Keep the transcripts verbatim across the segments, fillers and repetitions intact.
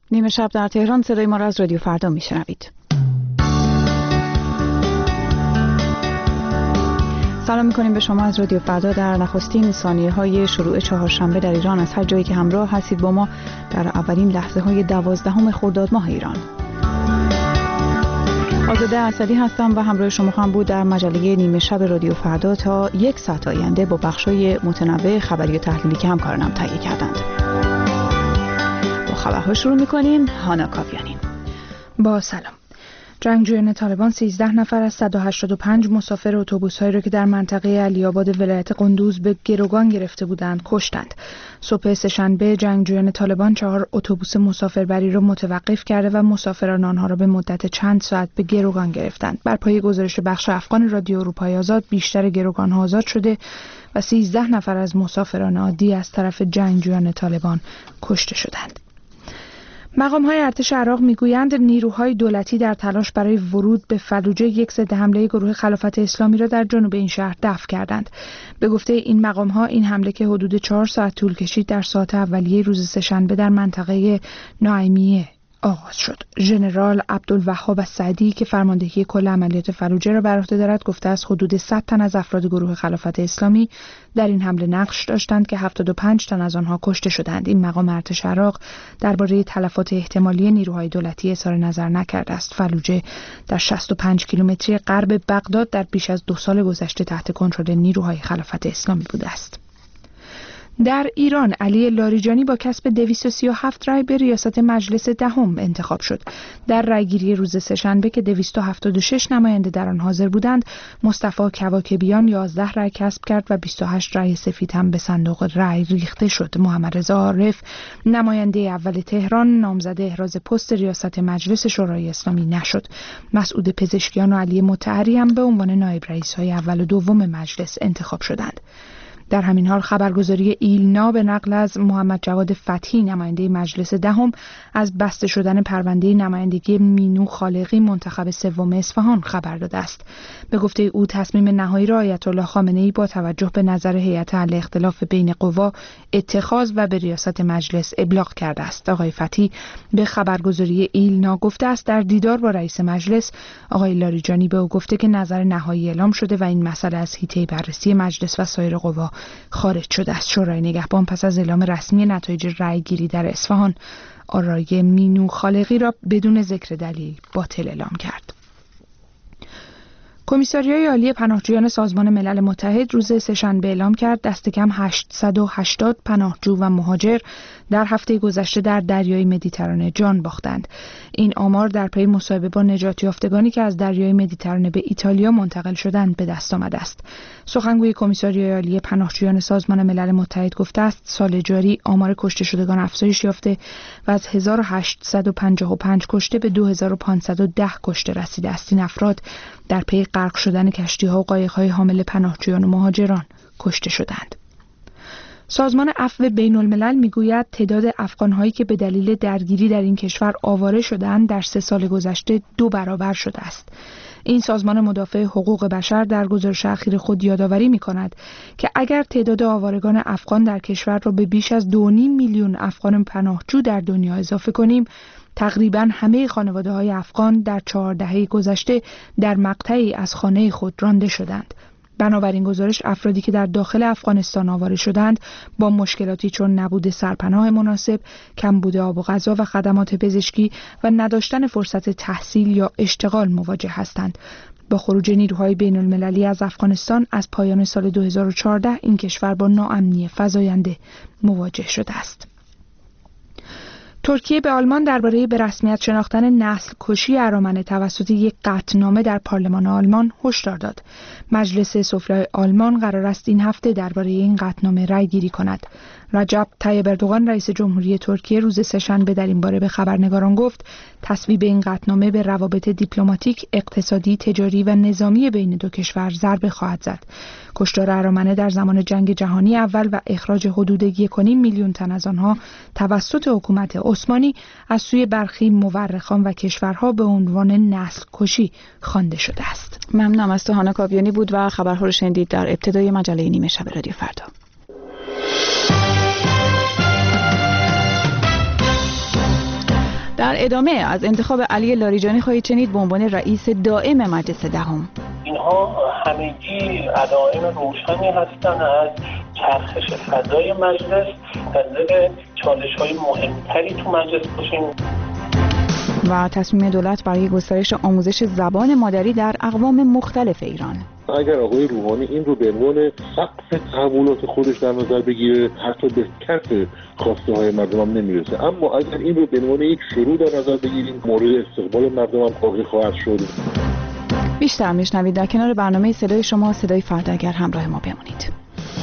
نیمه شب در تهران، صدای ما را از رادیو فردا میشنوید. سلام میکنیم به شما از رادیو فردا در نخستین ثانیه های شروع چهارشنبه در ایران از هر جایی که همراه هستید با ما در اولین لحظه های دوازدهم خرداد ماه ایران. آزاده اسدی هستم و همراه شما خواهم بود در مجله نیمه شب رادیو فردا تا یک ساعت آینده با بخش‌های متنوع خبری و تحلیلی که همکارانم تهیه کردند. با خبرها شروع می‌کنیم. هانا کاویانی. با سلام. جنگجویان طالبان سیزده نفر از صد و هشتاد و پنج مسافر اتوبوس‌هایی را که در منطقه علی‌آباد ولایت قندوز به گروگان گرفته بودند کشتند. صبح سه‌شنبه جنگجویان طالبان چهار اتوبوس مسافربری را متوقف کرده و مسافران آنها را به مدت چند ساعت به گروگان گرفتند. بر پایه گزارش بخش افغان رادیو اروپای آزاد بیشتر گروگان‌ها آزاد شده و سیزده نفر از مسافران عادی از طرف جنگجویان طالبان کشته شدند. مقام‌های ارتش عراق می‌گویند نیروهای دولتی در تلاش برای ورود به فلوجه یک ضد حمله گروه خلافت اسلامی را در جنوب این شهر دفع کردند. به گفته این مقام‌ها این حمله که حدود چهار ساعت طول کشید در ساعات اولیه روز سه‌شنبه در منطقه ناعیمیه آغاز شد. ژنرال عبدالوهاب السعدی که فرماندهی کل عملیات فلوجه را بر عهده دارد گفته است حدود صد تن از افراد گروه خلافت اسلامی در این حمله نقش داشتند که هفتاد و پنج تن از آنها کشته شدند. این مقام ارتش عراق درباره تلفات احتمالی نیروهای دولتی اظهار نظر نکرده است. فلوجه در شصت و پنج کیلومتری غرب بغداد در بیش از دو سال گذشته تحت کنترل نیروهای خلافت اسلامی بوده است. در ایران علی لاریجانی با کسب دویست و سی و هفت رای به ریاست مجلس دهم انتخاب شد. در رایگیری روز سه‌شنبه که دویست و هفتاد و شش نماینده در آن حاضر بودند، مصطفی کواکبیان یازده رای کسب کرد و بیست و هشت رای سفید هم به صندوق رای ریخته شد. محمد رضا عارف نماینده اول تهران نامزد احراز پست ریاست مجلس شورای اسلامی نشد. مسعود پزشکیان و علی مطهری هم به عنوان نایب رئیس‌های اول و دوم مجلس انتخاب شدند. در همین حال خبرگزاری ایلنا به نقل از محمد جواد فتحی نماینده مجلس دهم از بسته شدن پرونده نمایندگی مینو خالقی منتخب سوم اصفهان خبر داده است. به گفته او تصمیم نهایی را آیت الله خامنه‌ای با توجه به نظر هیئت حل اختلاف بین قوا اتخاذ و به ریاست مجلس ابلاغ کرده است. آقای فتحی به خبرگزاری ایلنا گفته است در دیدار با رئیس مجلس آقای لاریجانی به او گفته که نظر نهایی اعلام شده و این مسئله از حیطه بررسی مجلس و سایر قوا خارج شده است. شورای نگهبان پس از اعلام رسمی نتایج رأیگیری در اصفهان آرای مینو خالقی را بدون ذکر دلیل باطل اعلام کرد. کمیساریای عالی پناهجویان سازمان ملل متحد روز سه‌شنبه اعلام کرد دست کم هشتصد و هشتاد پناهجو و مهاجر در هفته گذشته در دریای مدیترانه جان باختند. این آمار در پی مصاحبه با نجات یافتگانی که از دریای مدیترانه به ایتالیا منتقل شدند به دست آمده است. سخنگوی کمیساریای عالی پناهجویان سازمان ملل متحد گفته است سال جاری آمار کشته شدگان افزایش یافته و از هزار و هشتصد و پنجاه و پنج کشته به دو هزار و پانصد و ده کشته رسیده است. این افراد در پی غرق شدن کشتی‌ها و قایق‌های حامل پناهجویان و مهاجران کشته شدند. سازمان عفو بین الملل میگوید تعداد افغان‌هایی که به دلیل درگیری در این کشور آواره شدند در سه سال گذشته دو برابر شده است. این سازمان مدافع حقوق بشر در گزارش اخیر خود یادآوری می‌کند که اگر تعداد آوارگان افغان در کشور را به بیش از دو و نیم میلیون افغان پناهجو در دنیا اضافه کنیم، تقریباً همه خانواده‌های افغان در چهار دهه گذشته در مقطعی از خانه خود رانده شدند. بنابراین گزارش افرادی که در داخل افغانستان آواره شدند با مشکلاتی چون نبود سرپناه مناسب، کمبود آب و غذا و خدمات پزشکی و نداشتن فرصت تحصیل یا اشتغال مواجه هستند. با خروج نیروهای بین المللی از افغانستان از پایان سال دو هزار و چهارده این کشور با ناامنی فزاینده مواجه شده است. ترکیه به آلمان درباره به رسمیت شناختن نسل کشی ارامنه توسط یک قطعنامه در پارلمان آلمان هشدار داد. مجلس سفلی آلمان قرار است این هفته درباره این قطعنامه رأی گیری کند. رجب طیب اردوغان رئیس جمهوری ترکیه روز سه‌شنبه در این باره به خبرنگاران گفت تصویب این قطعنامه به روابط دیپلماتیک، اقتصادی، تجاری و نظامی بین دو کشور ضربه خواهد زد. کشتار ارامنه در زمان جنگ جهانی اول و اخراج حدود یک و نیم میلیون تن از آنها توسط حکومت عثمانی از سوی برخی مورخان و کشورها به عنوان نسل کشی خوانده شده است. ممنونم از تو هانا کاویانی بود و خبرها رو شنیدید در ابتدای مجله نیمه شب رادیو فردا. در ادامه از انتخاب علی لاریجانی خواهید شنید به عنوان رئیس دائم مجلس دهم. اینها همگی علائم روشنی هستند از چرخش فضای مجلس در چالش‌های مهمتری تو مجلس باشیم. و تصمیم دولت برای گسترش آموزش زبان مادری در اقوام مختلف ایران. اگر آقای روحانی این رو به عنوان سقف تحولات خودش در نظر بگیره، حتی به کف خواسته های مردم هم نمیرسه، اما اگر این رو به عنوان یک شروع در نظر بگیریم، مورد استقبال مردم هم واقع خواهد شد. بیشتر میشنوید در کنار برنامه صدای شما، صدای فردا. اگر همراه ما بمونید.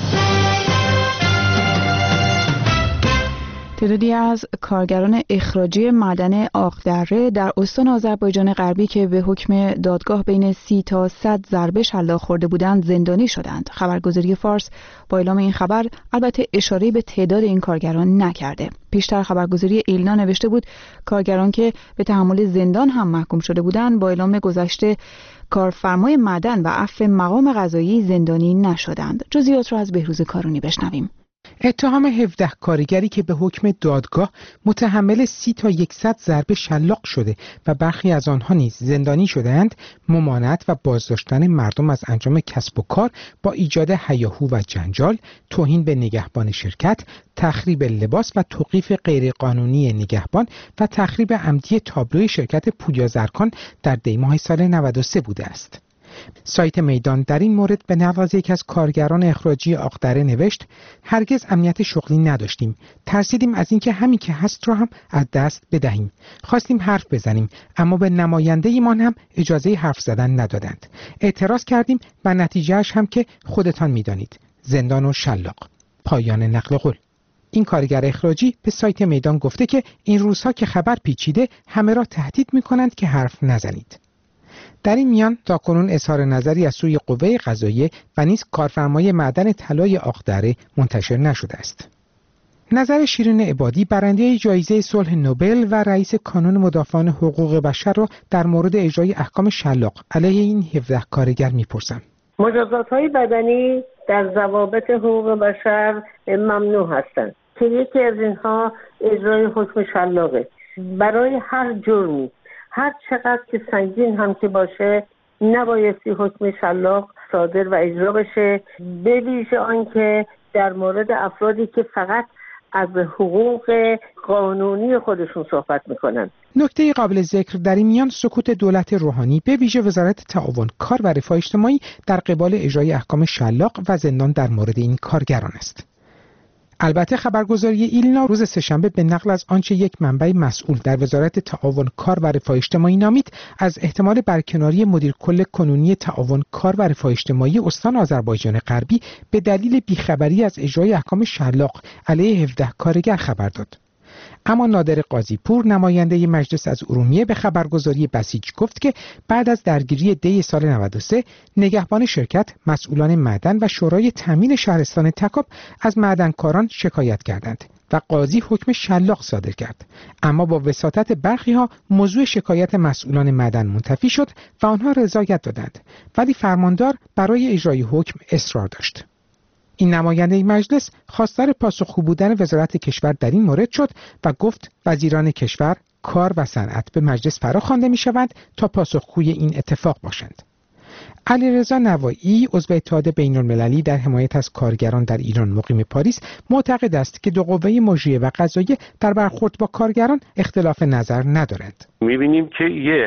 تعدادی از کارگران اخراجی معدن آقدره در استان آذربایجان غربی که به حکم دادگاه بین سی تا صد ضربه شلاق خورده بودند زندانی شدند. خبرگزاری فارس با اعلام این خبر البته اشاره‌ای به تعداد این کارگران نکرده. پیشتر خبرگزاری ایلنا نوشته بود کارگران که به تحمل زندان هم محکوم شده بودند با اعلام گذشته کارفرمای معدن و عفو مقام قضایی زندانی نشدند. جزئیات را از بهروز کارونی بشنویم. اتهام هفده کارگری که به حکم دادگاه متحمل سی تا صد ضربه شلاق شده و برخی از آنها نیز زندانی شده‌اند، ممانعت و بازداشتن مردم از انجام کسب و کار با ایجاد هیاهو و جنجال، توهین به نگهبان شرکت، تخریب لباس و توقیف غیرقانونی نگهبان و تخریب عمدی تابلوی شرکت پویا زرکان در دیماه سال نود و سه بوده است. سایت میدان در این مورد به نقل از یکی از کارگران اخراجی آقدره نوشت: هرگز امنیت شغلی نداشتیم، ترسیدیم از اینکه همین که هست را هم از دست بدهیم، خواستیم حرف بزنیم اما به نماینده ایمان هم اجازه حرف زدن ندادند، اعتراض کردیم و نتیجهش هم که خودتان میدانید، زندان و شلاق. پایان نقل قول. این کارگر اخراجی به سایت میدان گفته که این روزها که خبر پیچیده، همه را تهدید می‌کنند که حرف نزنید. در این میان تاکنون اظهار نظری از سوی قوه قضاییه و نیز کارفرمای معدن طلای آقدره منتشر نشده است. نظر شیرین عبادی، برنده جایزه صلح نوبل و رئیس کانون مدافعان حقوق بشر را در مورد اجرای احکام شلاق علیه این هفده کارگر میپرسم. مجازات‌های بدنی در ضوابط حقوق بشر ممنوع هستند که یکی از اینها اجرای حکم شلاقه. برای هر جرمی، هر چقدر که سنگین هم که باشه، نبایستی حکم شلاق صادر و اجرا بشه، به ویژه آنکه در مورد افرادی که فقط از حقوق قانونی خودشون صحبت میکنن. نکته قابل ذکر در این میان سکوت دولت روحانی، به ویژه وزارت تعاون، کار و رفاه اجتماعی در قبال اجرای احکام شلاق و زندان در مورد این کارگران است. البته خبرگزاری ایلنا روز سه‌شنبه به نقل از آنچه یک منبع مسئول در وزارت تعاون، کار و رفاه اجتماعی نامید از احتمال برکناری مدیر کل کنونی تعاون، کار و رفاه اجتماعی استان آذربایجان غربی به دلیل بیخبری از اجرای احکام شلاق علیه هفده کارگر خبر داد. اما نادر قاضی پور، نماینده مجلس از ارومیه، به خبرگزاری بسیج گفت که بعد از درگیری دی سال نود و سه، نگهبان شرکت، مسئولان معدن و شورای تامین شهرستان تکاب از معدنکاران شکایت کردند و قاضی حکم شلاق صادر کرد. اما با وساطت برخی ها موضوع شکایت مسئولان معدن منتفی شد و آنها رضایت دادند، ولی فرماندار برای اجرای حکم اصرار داشت. این نماینده مجلس خواستار پاسخگو بودن وزارت کشور در این مورد شد و گفت وزیران کشور، کار و صنعت به مجلس فراخوانده می شوند تا پاسخگوی این اتفاق باشند. علیرضا نوایی، عضو اتحاد بین‌المللی در حمایت از کارگران در ایران مقیم پاریس، معتقد است که دو قوه مجریه و قضاییه در برخورد با کارگران اختلاف نظر ندارند. می‌بینیم که یه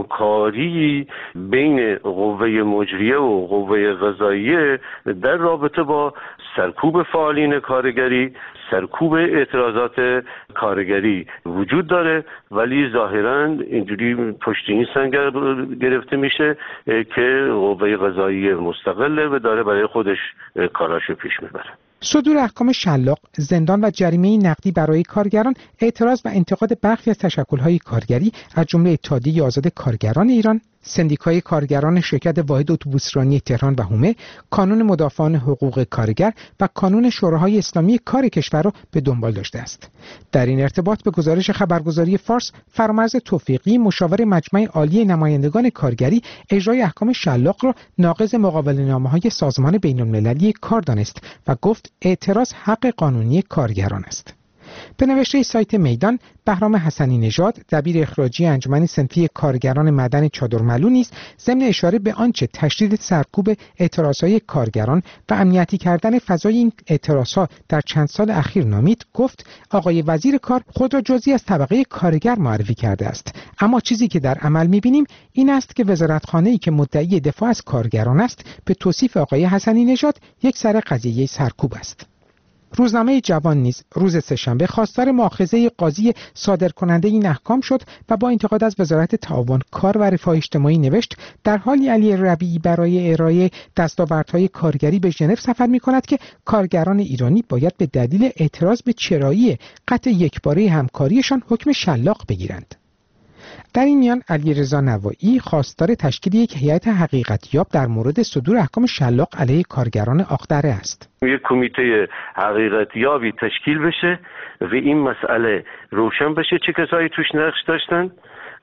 همکاری بین قوه مجریه و قوه قضاییه در رابطه با سرکوب فعالین کارگری، سرکوب اعتراضات کارگری وجود داره، ولی ظاهراً اینجوری پشت این سنگر گرفته میشه که قوه قضایی مستقله و داره برای خودش کاراشو پیش میبره. صدور احکام شلاق، زندان و جریمه نقدی برای کارگران، اعتراض و انتقاد برخی از تشکل‌های کارگری از جمله اتحادیه آزاد کارگران ایران، سندیکای کارگران شرکت واحد اتوبوسرانی تهران و حومه، کانون مدافعان حقوق کارگر و کانون شوراهای اسلامی کار کشور را به دنبال داشته است. در این ارتباط به گزارش خبرگزاری فارس، فرامرز توفیقی، مشاور مجمع عالی نمایندگان کارگری، اجرای احکام شلاق را ناقض مقابله‌نامه‌های سازمان بین‌المللی کار دانست و گفت اعتراض حق قانونی کارگران است. به نوشته سایت میدان، بهرام حسنی نژاد دبیر اخراجی انجمن صنفی کارگران معدن چادرملو نیز ضمن اشاره به آنچه تشدید سرکوب اعتراضهای کارگران و امنیتی کردن فضای این اعتراضها در چند سال اخیر نامید، گفت آقای وزیر کار خود را جزئی از طبقه کارگر معرفی کرده است، اما چیزی که در عمل می‌بینیم این است که وزارتخانه‌ای که مدعی دفاع از کارگران است به توصیف آقای حسنی نژاد یک سر قضیه سرکوب است. روزنامه جوان نیز روز سه‌شنبه خواستار مؤاخذه قاضی صادرکننده این احکام شد و با انتقاد از وزارت تعاون کار و رفاه اجتماعی نوشت در حالی علی ربیعی برای ارائه دستاوردهای کارگری به ژنو سفر می‌کند که کارگران ایرانی باید به دلیل اعتراض به چرایی قطع یکباره همکاریشان حکم شلاق بگیرند. در این میان علیرضا نوایی خواستار تشکیل یک هیئت حقیقتیاب در مورد صدور احکام شلاق علیه کارگران آخدره است. یک کمیته حقیقتیابی تشکیل بشه و این مسئله روشن بشه چه کسایی توش نقش داشتن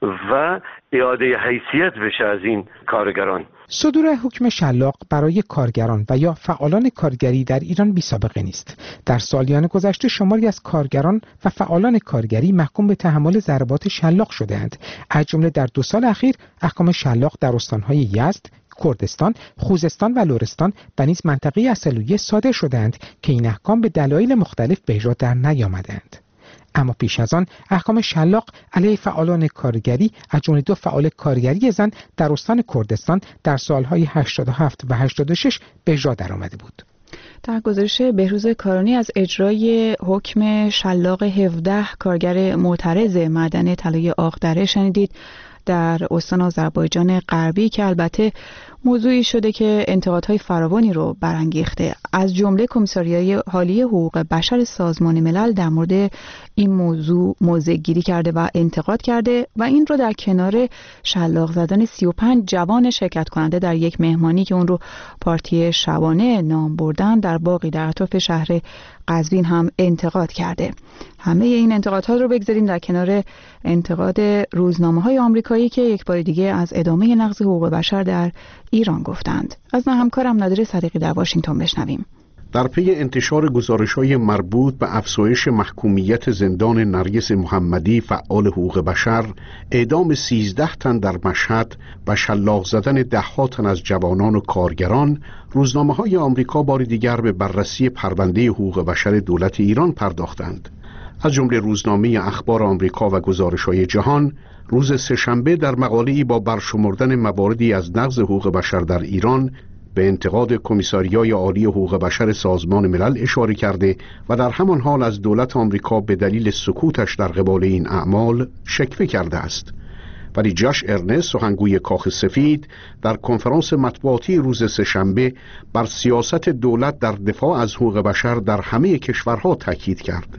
و اعاده حیثیت بشه از این کارگران. صدور حکم شلاق برای کارگران و یا فعالان کارگری در ایران بی سابقه نیست. در سالیان گذشته شماری از کارگران و فعالان کارگری محکوم به تحمل ضربات شلاق شده‌اند. از جمله در دو سال اخیر احکام شلاق در استان‌های یزد، کردستان، خوزستان و لرستان و نیز منطقه عسلویه صادر شده‌اند که این احکام به دلایل مختلف به اجرا در نیامده‌اند. اما پیش از آن احکام شلاق علیه فعالان کارگری از جمله دو فعال کارگری زن در استان کردستان در سالهای هشتاد و هفت و هشتاد و شش به اجرا درآمده بود. در گزارش بهروز کارانی از اجرای حکم شلاق هفده کارگر معترض معدن طلای آخدره شنیدید در استان آذربایجان غربی که البته موضوعی شده که انتقادهای فراوانی رو برانگیخته. از جمله کمیساریای حالی حقوق بشر سازمان ملل در مورد این موضوع موضع گیری کرده و انتقاد کرده و این رو در کنار شلاق زدن سی و پنج جوان شرکت کننده در یک مهمانی که اون رو پارتی شبانه نام بردن در باغی در اطراف شهر قزوین هم انتقاد کرده. همه این انتقادها رو بگذاریم در کنار انتقاد روزنامه‌های آمریکایی که یک بار دیگه از ادامه نقض حقوق بشر در ایران گفتند. از همکارم نادر صدیقی در واشنگتن بشنویم. در پی انتشار گزارش‌های مربوط به افزایش محکومیت زندان نرگس محمدی فعال حقوق بشر، اعدام سیزده تن در مشهد و شلاق زدن ده‌ها تن از جوانان و کارگران، روزنامه‌های آمریکا بار دیگر به بررسی پرونده حقوق بشر دولت ایران پرداختند. از جمله روزنامه اخبار آمریکا و گزارش‌های جهان روز سه‌شنبه در مقاله‌ای با برشمردن مواردی از نقض حقوق بشر در ایران به انتقاد کمیساریای عالی حقوق بشر سازمان ملل اشاره کرده و در همان حال از دولت آمریکا به دلیل سکوتش در قبال این اعمال شکوه کرده است. ولی جاش ارنست، سخنگوی کاخ سفید، در کنفرانس مطبوعاتی روز سه‌شنبه بر سیاست دولت در دفاع از حقوق بشر در همه کشورها تاکید کرد.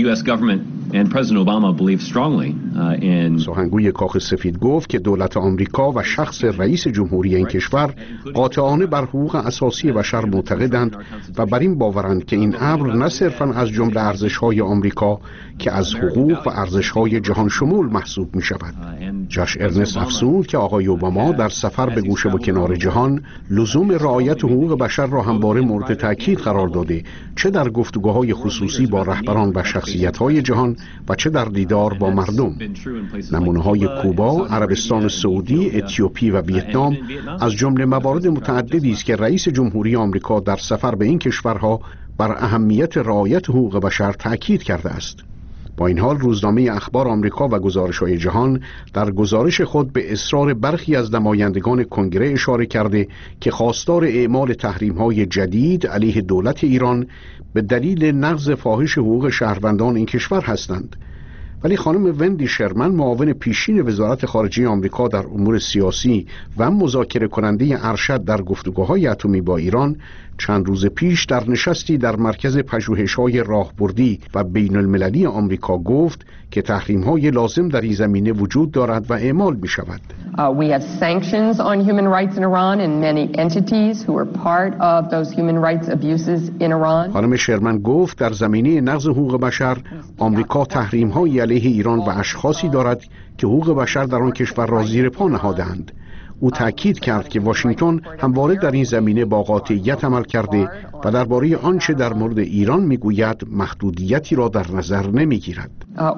سخنگوی کاخ سفید گفت که دولت آمریکا و شخص رئیس جمهوری این کشور قاطعانه بر حقوق اساسی بشر معتقدند و بر این باورند که این امر نه صرفاً از جمله ارزش‌های آمریکا که از حقوق و ارزش‌های جهان شمول محسوب می‌شود. جاش ارنست افزود که آقای اوباما در سفر به گوشه و کنار جهان لزوم رعایت حقوق بشر را همواره مورد تاکید قرار داده، چه در گفتگوهای خصوصی با رهبران و شخصیت‌های جهان و چه در دیدار با مردم. نمونه‌های کوبا، عربستان سعودی، اتیوپی و ویتنام از جمله موارد متعددی است که رئیس جمهوری آمریکا در سفر به این کشورها بر اهمیت رعایت حقوق بشر تاکید کرده است. با این حال روزنامه اخبار آمریکا و گزارش‌های جهان در گزارش خود به اصرار برخی از نمایندگان کنگره اشاره کرده که خواستار اعمال تحریم‌های جدید علیه دولت ایران به دلیل نقض فاحش حقوق شهروندان این کشور هستند. ولی خانم وندی شرمن، معاون پیشین وزارت خارجه آمریکا در امور سیاسی و مذاکره کننده ارشد در گفتگوهای اتمی با ایران، چند روز پیش در نشستی در مرکز پژوهش‌های راهبردی و بین المللی آمریکا گفت که تحریم‌های لازم در این زمینه وجود دارد و اعمال می‌شود. Uh, we have sanctions on human rights in Iran and many entities who are part of those human rights abuses in Iran. خانم شرمن گفت در زمینه نقض حقوق بشر آمریکا تحریم‌های علیه ایران و اشخاصی دارد که حقوق بشر در آن کشور را زیر پا نهادند. او تأکید کرد که واشنگتن همواره در این زمینه با قاطعیت عمل کرده و درباره آنچه در مورد ایران میگوید محدودیتی را در نظر نمیگیرد.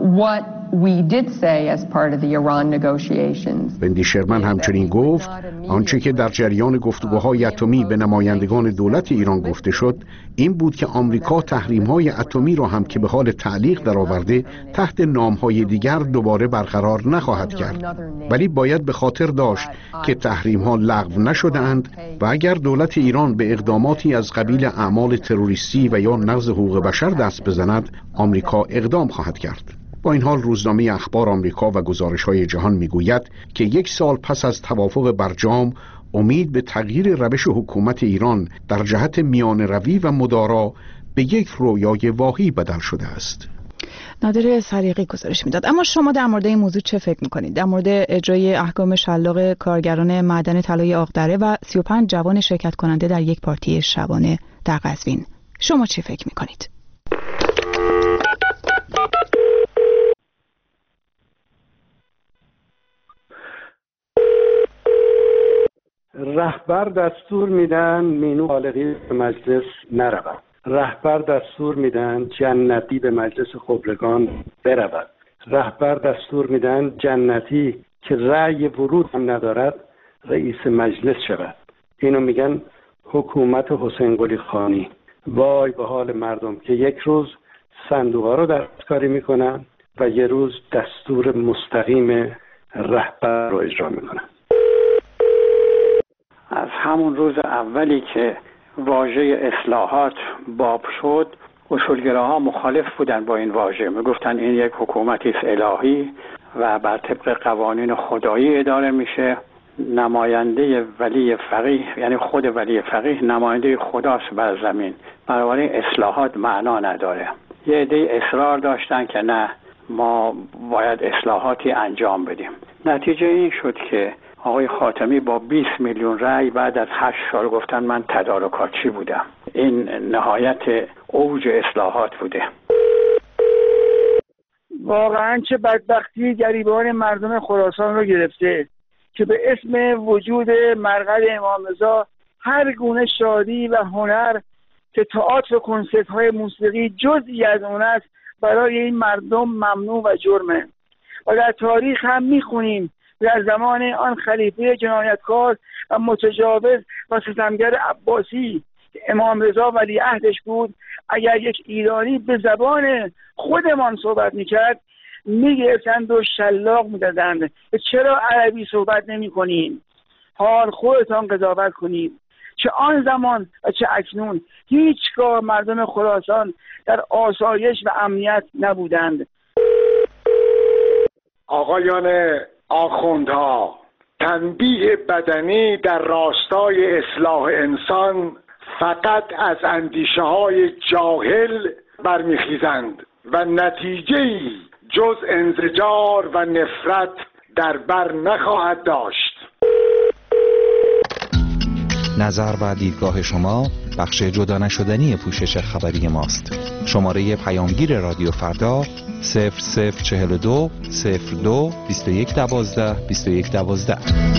وندی شرمن همچنین گفت آنچه که در جریان گفتگوهای اتمی به نمایندگان دولت ایران گفته شد این بود که آمریکا تحریم‌های اتمی را هم که به حال تعلیق درآورده تحت نام‌های دیگر دوباره برقرار نخواهد کرد، ولی باید به خاطر داشت که تحریم‌ها لغو نشده‌اند و اگر دولت ایران به اقداماتی از قبیل اعمال تروریستی و یا نقض حقوق بشر دست بزند آمریکا اقدام خواهد کرد. با این حال روزنامه اخبار آمریکا و گزارش‌های جهان می‌گوید که یک سال پس از توافق برجام امید به تغییر روش حکومت ایران در جهت میان روی و مدارا به یک رویای واهی بدل شده است. نادر صدیقی گزارش میداد. اما شما در مورد این موضوع چه فکر میکنید؟ در مورد اجرای احکام شلاق کارگران معدن طلای آقدره و سی و پنج جوان شرکت کننده در یک پارتی شبانه در قزوین، شما چه فکر میکنید؟ رهبر دستور میدن مینو بالغی به مجلس نرود. رهبر دستور میدن جنتی به مجلس خبرگان برود. رهبر دستور میدن جنتی که رأی ورود هم ندارد رئیس مجلس شود. اینو میگن حکومت حسین قلی خانی. وای به حال مردم که یک روز صندوقا رو دستکاری میکنن و یه روز دستور مستقیم رهبر رو اجرا میکنن. از همون روز اولی که واژه اصلاحات باب شد اصولگراها مخالف بودن با این واژه، میگفتن این یک حکومتی الهی و بر طبق قوانین خدایی اداره میشه. نماینده ولی فقیه یعنی خود ولی فقیه نماینده خداست بر زمین، بنابراین اصلاحات معنا نداره. یه عده اصرار داشتن که نه ما باید اصلاحاتی انجام بدیم. نتیجه این شد که آقای خاتمی با بیست میلیون رأی بعد از هشت سال گفتن من تدارکاتچی بودم. این نهایت اوج اصلاحات بوده. واقعا چه بدبختی گریبان مردم خراسان رو گرفته که به اسم وجود مرقد امام رضا هر گونه شادی و هنر که تئاتر و کنسرت‌های موسیقی جزئی از اون است برای این مردم ممنوع و جرمه. و در تاریخ هم میخونیم در زمان آن خلیفه جنایتکار و متجاوز و ستمگر عباسی که امام رضا ولیعهدش بود، اگر یک ایرانی به زبان خودمان صحبت میکرد میگرفتند و شلاق میدادند. چرا عربی صحبت نمی کنیم؟ حال خودتان قضاوت کنید. چه آن زمان و چه اکنون هیچگاه مردم خراسان در آسایش و امنیت نبودند. آقایان آخوندها، تنبیه بدنی در راستای اصلاح انسان فقط از اندیشه های جاهل برمیخیزند و نتیجه‌ای جز انزجار و نفرت در بر نخواهد داشت. نظر و دیدگاه شما بخش جدا نشدنی پوشش خبری ماست. شماره پیامگیر رادیو فردا صفر صفر چهل و دو صفر دو بیست و یک دوازده بیست و یک دوازده.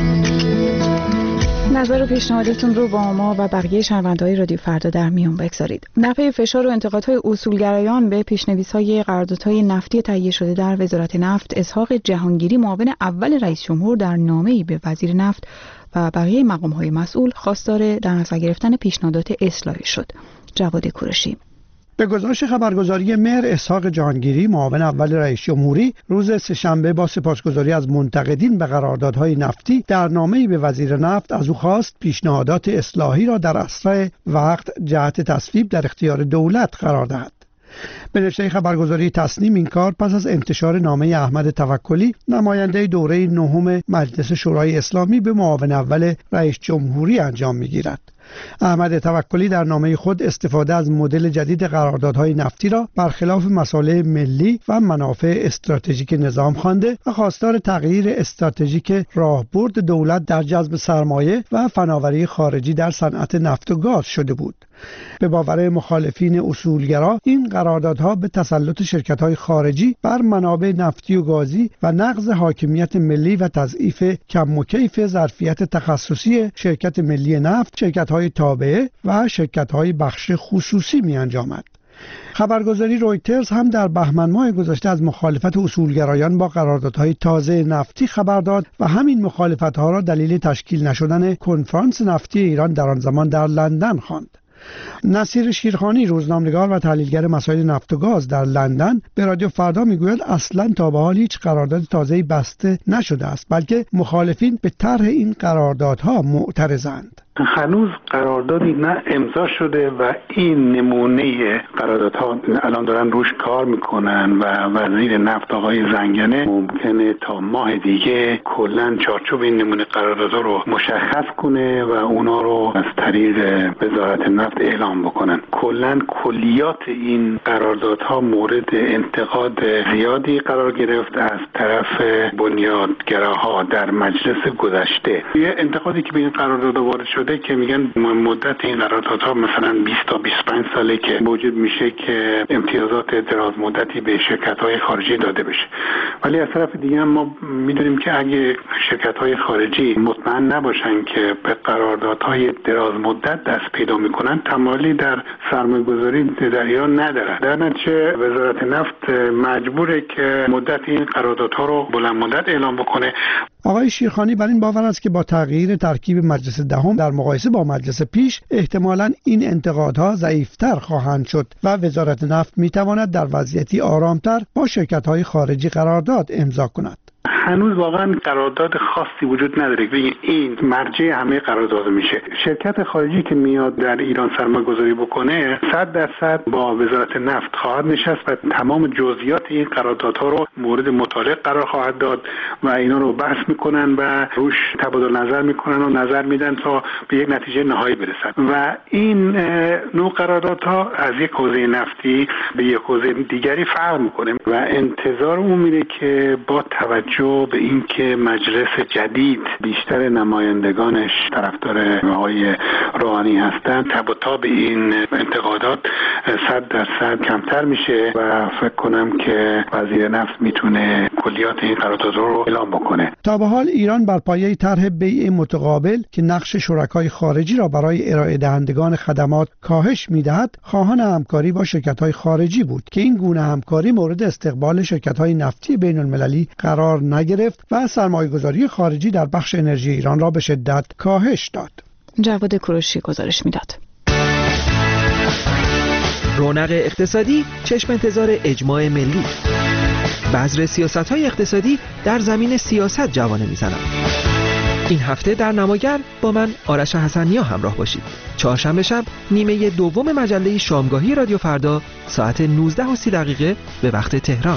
نظر و پیشنهادتون رو با ما و بقیه شنونده‌های رادیو فردا در میون بگذارید. نفی فشار و انتقادهای اصولگرایان به پیشنویس‌های قراردادهای نفتی تهیه شده در وزارت نفت، اسحاق جهانگیری معاون اول رئیس جمهور در نامه‌ای به وزیر نفت و بقیه مقام‌های مسئول خواستار در نظر گرفتن پیشنهادات اصلاحی شد. جواد کوروشی. به گزارش خبرگزاری مهر، اسحاق جهانگیری معاون اول رئیس جمهوری روز سه‌شنبه با سپاسگزاری از منتقدین به قراردادهای نفتی در نامه‌ای به وزیر نفت از او خواست پیشنهادات اصلاحی را در اسرع وقت جهت تصویب در اختیار دولت قرار دهد. به نشریه خبرگزاری تسنیم این کار پس از انتشار نامه احمد توکلی نماینده دوره نهم مجلس شورای اسلامی به معاون اول رئیس جمهوری انجام می‌گیرد. احمد توکلی در نامه خود استفاده از مدل جدید قراردادهای نفتی را برخلاف مصالح ملی و منافع استراتژیک نظام خوانده و خواستار تغییر استراتژیک راهبرد دولت در جذب سرمایه و فناوری خارجی در صنعت نفت و گاز شده بود. به باور مخالفین اصولگرا این قراردادها به تسلط شرکت‌های خارجی بر منابع نفتی و گازی و نقض حاکمیت ملی و تضعیف کم و کیف ظرفیت تخصصی شرکت ملی نفت، شرکت‌های تابعه و شرکت‌های بخش خصوصی می‌انجامد. خبرگزاری رویترز هم در بهمن ماه گذشته از مخالفت اصولگرایان با قراردادهای تازه نفتی خبر داد و همین مخالفت‌ها را دلیل تشکیل نشدن کنفرانس نفتی ایران در آن زمان در لندن خواند. نصیر شیرخانی، روزنامه‌نگار و تحلیلگر مسائل نفت و گاز در لندن، به رادیو فردا میگوید اصلاً تا به حال هیچ قرارداد تازه‌ای بسته نشده است، بلکه مخالفین به طرح این قراردادها معترضند. هنوز قراردادی نه امضا شده و این نمونه قراردادها الان دارن روش کار میکنن و وزیر نفت آقای زنگنه ممکنه تا ماه دیگه کلا چارچوب این نمونه قراردادها رو مشخص کنه و اونا رو از طریق وزارت نفت اعلام بکنن. کلا کلیات این قراردادها مورد انتقاد زیادی قرار گرفت از طرف بنیادگراها در مجلس گذشته. یه انتقادی که به این قراردادها وارد شده که میگن مدت این قراردادها مثلا بیست تا بیست و پنج ساله که موجب میشه که امتیازات دراز مدتی به شرکت‌های خارجی داده بشه، ولی از طرف دیگه ما میدونیم که اگه شرکت‌های خارجی مطمئن نباشن که به قراردادهای دراز مدت دست پیدا میکنن، تمایلی در سرمایه‌گذاری در ایران ندارن. در نتیجه وزارت نفت مجبوره که مدت این قراردادها رو بلند مدت اعلام بکنه. آقای شیرخانی بر این باور است که با تغییر ترکیب مجلس دهم در مقایسه با مجلس پیش احتمالاً این انتقادها ضعیف‌تر خواهند شد و وزارت نفت می‌تواند در وضعیتی آرامتر با شرکت‌های خارجی قرارداد امضا کند. هنوز واقعا قرارداد خاصی وجود نداره که این مرجع همه قرارداد میشه. شرکت خارجی که میاد در ایران سرمایه گذاری بکنه صد درصد با وزارت نفت خواهد نشست و تمام جزئیات این قراردادها رو مورد مطالعه قرار خواهد داد و اینا رو بحث میکنن و روش تبادل نظر میکنن و نظر میدن تا به یک نتیجه نهایی برسن و این نوع قراردادها از یک حوزه نفتی به یک حوزه دیگری فرق میکنه و انتظارمون میره که با توجه به اینکه مجلس جدید بیشتر نمایندگانش طرفدار آقای روحانی هستند، تب و تاب این انتقادات صد درصد کمتر میشه و فکر کنم که وزیر نفت میتونه کلیات این قرارداد رو اعلام بکنه. تا به حال ایران بر پایه طرح بیع متقابل که نقش شرکای خارجی را برای ارائه دهندگان خدمات کاهش میدهد، خواهان همکاری با شرکت‌های خارجی بود که این گونه همکاری مورد استقبال شرکت‌های نفتی بین‌المللی قرار نگرفت و سرمایه‌گذاری خارجی در بخش انرژی ایران را به شدت کاهش داد. جواد کوروشی گزارش میداد. رونق اقتصادی چشم انتظار اجماع ملی. بذر سیاست‌های اقتصادی در زمین سیاست جوانه میزنند. این هفته در نماگر با من آرش حسنیا همراه باشید. چهارشنبه شب نیمه دوم مجله شامگاهی رادیو فردا ساعت نوزده و سی دقیقه به وقت تهران.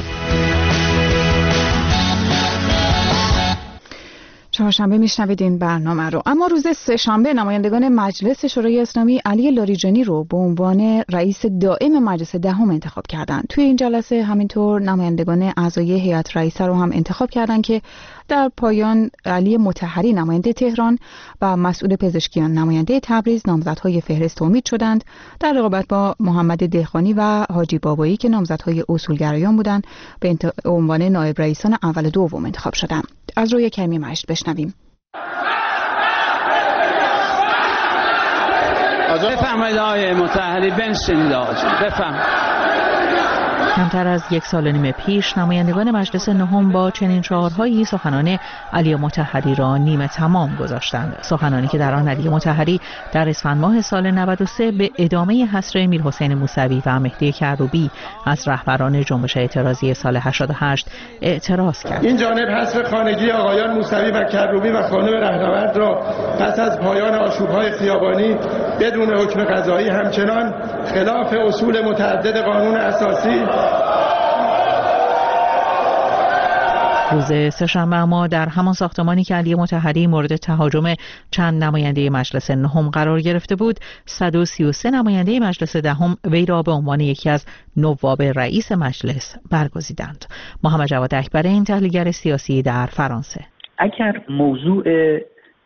چهارشنبه میشنوید این برنامه رو. اما روز سه‌شنبه نمایندگان مجلس شورای اسلامی علی لاریجانی رو به عنوان رئیس دائم مجلس دهم انتخاب کردند. توی این جلسه همینطور نمایندگان اعضای هیئت رئیسه رو هم انتخاب کردند که در پایان علی مطهری نماینده تهران و مسئول پزشکیان نماینده تبریز نامزدهای فهرست امید شدند. در رقابت با محمد دهقانی و حاجی بابایی که نامزدهای اصولگرایان بودند به عنوان نایب رئیسان اول و دوم انتخاب شدند. از روی کمی مجد بشنویم. بفرمایید آقای مطهری بنشینید آقا جان بفرمایید. کمتر از یک سال نیم پیش نمایندگان مجلس نهم با چنین شعارهایی سخنان علی مطهری را نیمه تمام گذاشتند. سخنانی که در آن علی مطهری در اسفند ماه سال نود و سه به ادامه حصر میرحسین موسوی و مهدی کروبی از رهبران جنبش اعتراضی سال هشتاد و هشت اعتراض کرد. این جانب حصر خانگی آقایان موسوی و کروبی و خانم رهنورد را پس از پایان آشوب‌های خیابانی بدون حکم قضایی همچنان خلاف اصول متعدد قانون اساسی روز سه‌شنبه اما در همان ساختمانی که علی مطهری مورد تهاجم چند نماینده مجلس نهم قرار گرفته بود، صد و سی و سه نماینده مجلس دهم وی را به عنوان یکی از نواب رئیس مجلس برگزیدند. محمد جواد اکبری، این تحلیلگر سیاسی در فرانسه: اگر موضوع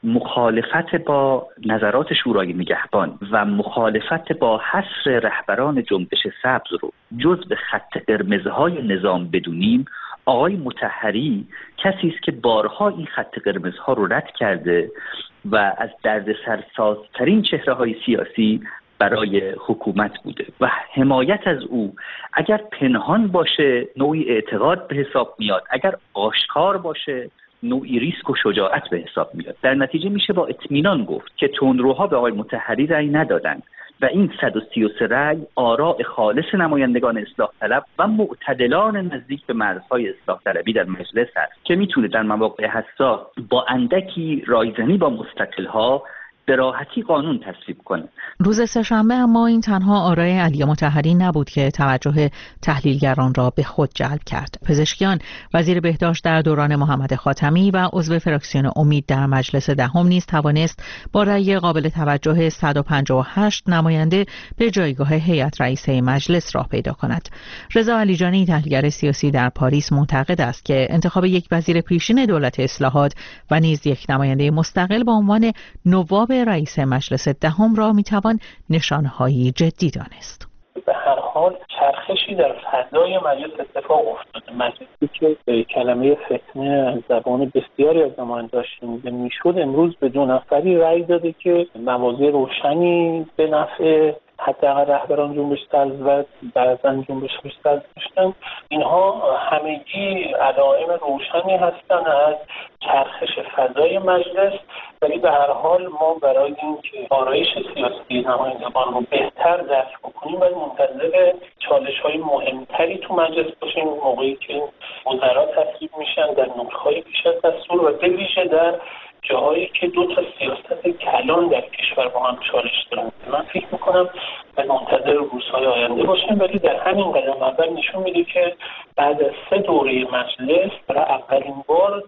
مخالفت با نظرات شورای نگهبان و مخالفت با حصر رهبران جنبش سبز رو جزو خط قرمزهای نظام بدونیم، آقای مطهری کسی است که بارها این خط قرمزها رو رد کرده و از دردسرسازترین چهره‌های سیاسی برای حکومت بوده و حمایت از او اگر پنهان باشه نوعی اعتقاد به حساب میاد، اگر آشکار باشه نوعی ریسک و شجاعت به حساب میاد. در نتیجه میشه با اطمینان گفت که تندروها به آقای مطهری رأی ندادند و این صد و سی و سه رأی آراء خالص نمایندگان اصلاح طلب و معتدلان نزدیک به مرزهای اصلاح طلبی در مجلس است که میتونه در مواقع حساس با اندکی رایزنی با مستقلها به راحتی قانون تصویب کنه. روز سه‌شنبه اما این تنها آرای علی مطهری نبود که توجه تحلیلگران را به خود جلب کرد. پزشکیان، وزیر بهداشت در دوران محمد خاتمی و عضو فراکسیون امید در مجلس دهم نیز توانست با رأی قابل توجه صد و پنجاه و هشت نماینده به جایگاه هیئت رئیسه مجلس راه پیدا کند. رضا علیجانی، تحلیلگر سیاسی در پاریس، معتقد است که انتخاب یک وزیر پیشین دولت اصلاحات و نیز یک نماینده مستقل به عنوان نواب رئیس مجلس دهم را میتوان نشانهایی جدی دانست. به هر حال چرخشی در فضای مجلس اتفاق افتاده. مجلسی که به کلمه فتنه از زبان بسیاری از نمایندگان شنیده میشد امروز به دو نفری رأی داده که مواضع روشنی به نفع حداقل رهبران جنبش طلب و بعضا جنبش طلب داشتن. اینها همگی علائم روشنی هستند از چرخش فضای مجلس، ولی به هر حال ما برای اینکه آرایش سیاسی نمایندگان رو بهتر درک بکنیم باید منتظر چالش‌های مهمتری تو مجلس باشیم موقعی که وزرا تصویب میشن در نورهای پیش از دستور و به ویژه در جاهایی که دو تا سیاست کلان در کشور با هم چالش دارن. من فکر میکنم به منتظر روزهای آینده باشیم، ولی در همین قدم اول نشون میده که بعد از سه دوره مجلس برای اولین بار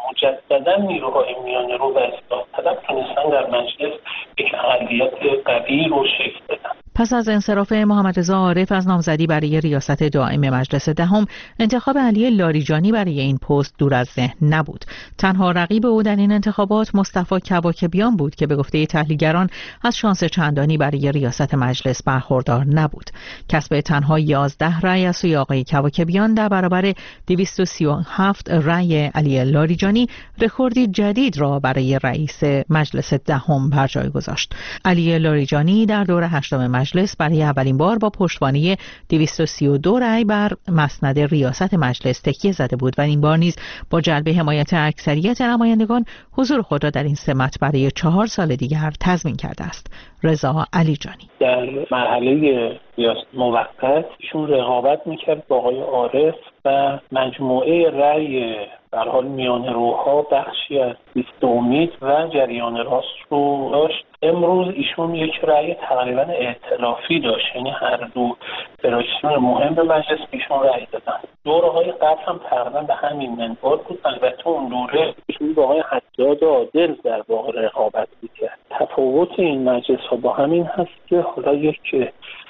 مجددا نیروهای میانه رو و اصلاح طلب تونستن در مجلس یک اقلیت قوی رو شکل بدن. پس از انصراف محمد رضا عارف از نامزدی برای ریاست دائم مجلس دهم، انتخاب علی لاریجانی برای این پست دور از ذهن نبود. تنها رقیب او در این انتخابات مصطفی کواکبیان بود که به گفته تحلیلگران از شانس چندانی برای ریاست مجلس برخوردار نبود. کسب تنها یازده رأی از سوی آقای کواکبیان در برابر دویست و سی و هفت رأی علی لاریجانی رکوردی جدید را برای رئیس مجلس دهم بر جای گذاشت. علی لاریجانی در دور هشتم مجلس برای اولین بار با پشتوانه دویست و سی و دو رأی بر مسند ریاست مجلس تکیه زده بود و این بار نیز با جلب حمایت اکثریت نمایندگان حضور خود را در این سمت برای چهار سال دیگر تضمین کرده است. رضا علیجانی در مرحله ریاست موقت ایشون رقابت میکرد با آقای عارف و مجموعه رأی در حال میانه روها بخشی از لیست امید و جریان راست رو داشت. امروز ایشون یک رأی تقریبا ائتلافی داشت، یعنی هر دو فراکسیون مهم به مجلس ایشون رأی دادن. دوره‌های قبل هم تقریبا به همین منوال بود. البته اون دوره ایشون با آقای حداد عادل در واقع رقابت میکرد. تفاوت این مجلس ها با همین هست که حالا یک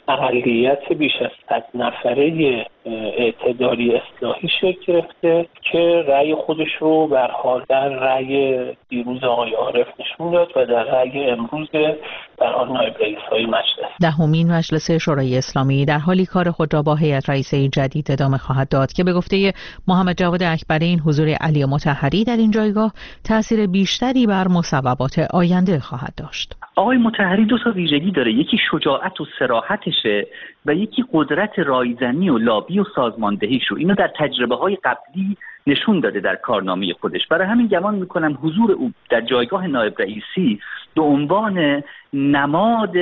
اقلیت بیش از صد نفره اعتدالی اصلاحی شکل گرفته که رأی خودش رو به هر حال در رأی دیروز آقای عارف نشون داد و در رأی امروز در حال نایب رئیس‌های مجلس. دهمین مجلس شورای اسلامی در حالی کار خود را با هیئت رئیسه جدید ادامه خواهد داد که به گفته محمد جواد اکبری این حضور علی مطهری در این جایگاه تأثیر بیشتری بر مصوبات آینده خواهد داشت. آقای مطهری دو تا ویژگی داره، یکی شجاعت و صراحتشه و یکی قدرت رایزنی و لابی و سازماندهیش رو. اینو در تجربه های قبلی نشون داده در کارنامه خودش. برای همین گمان میکنم حضور او در جایگاه نایب رئیسی به عنوان نماد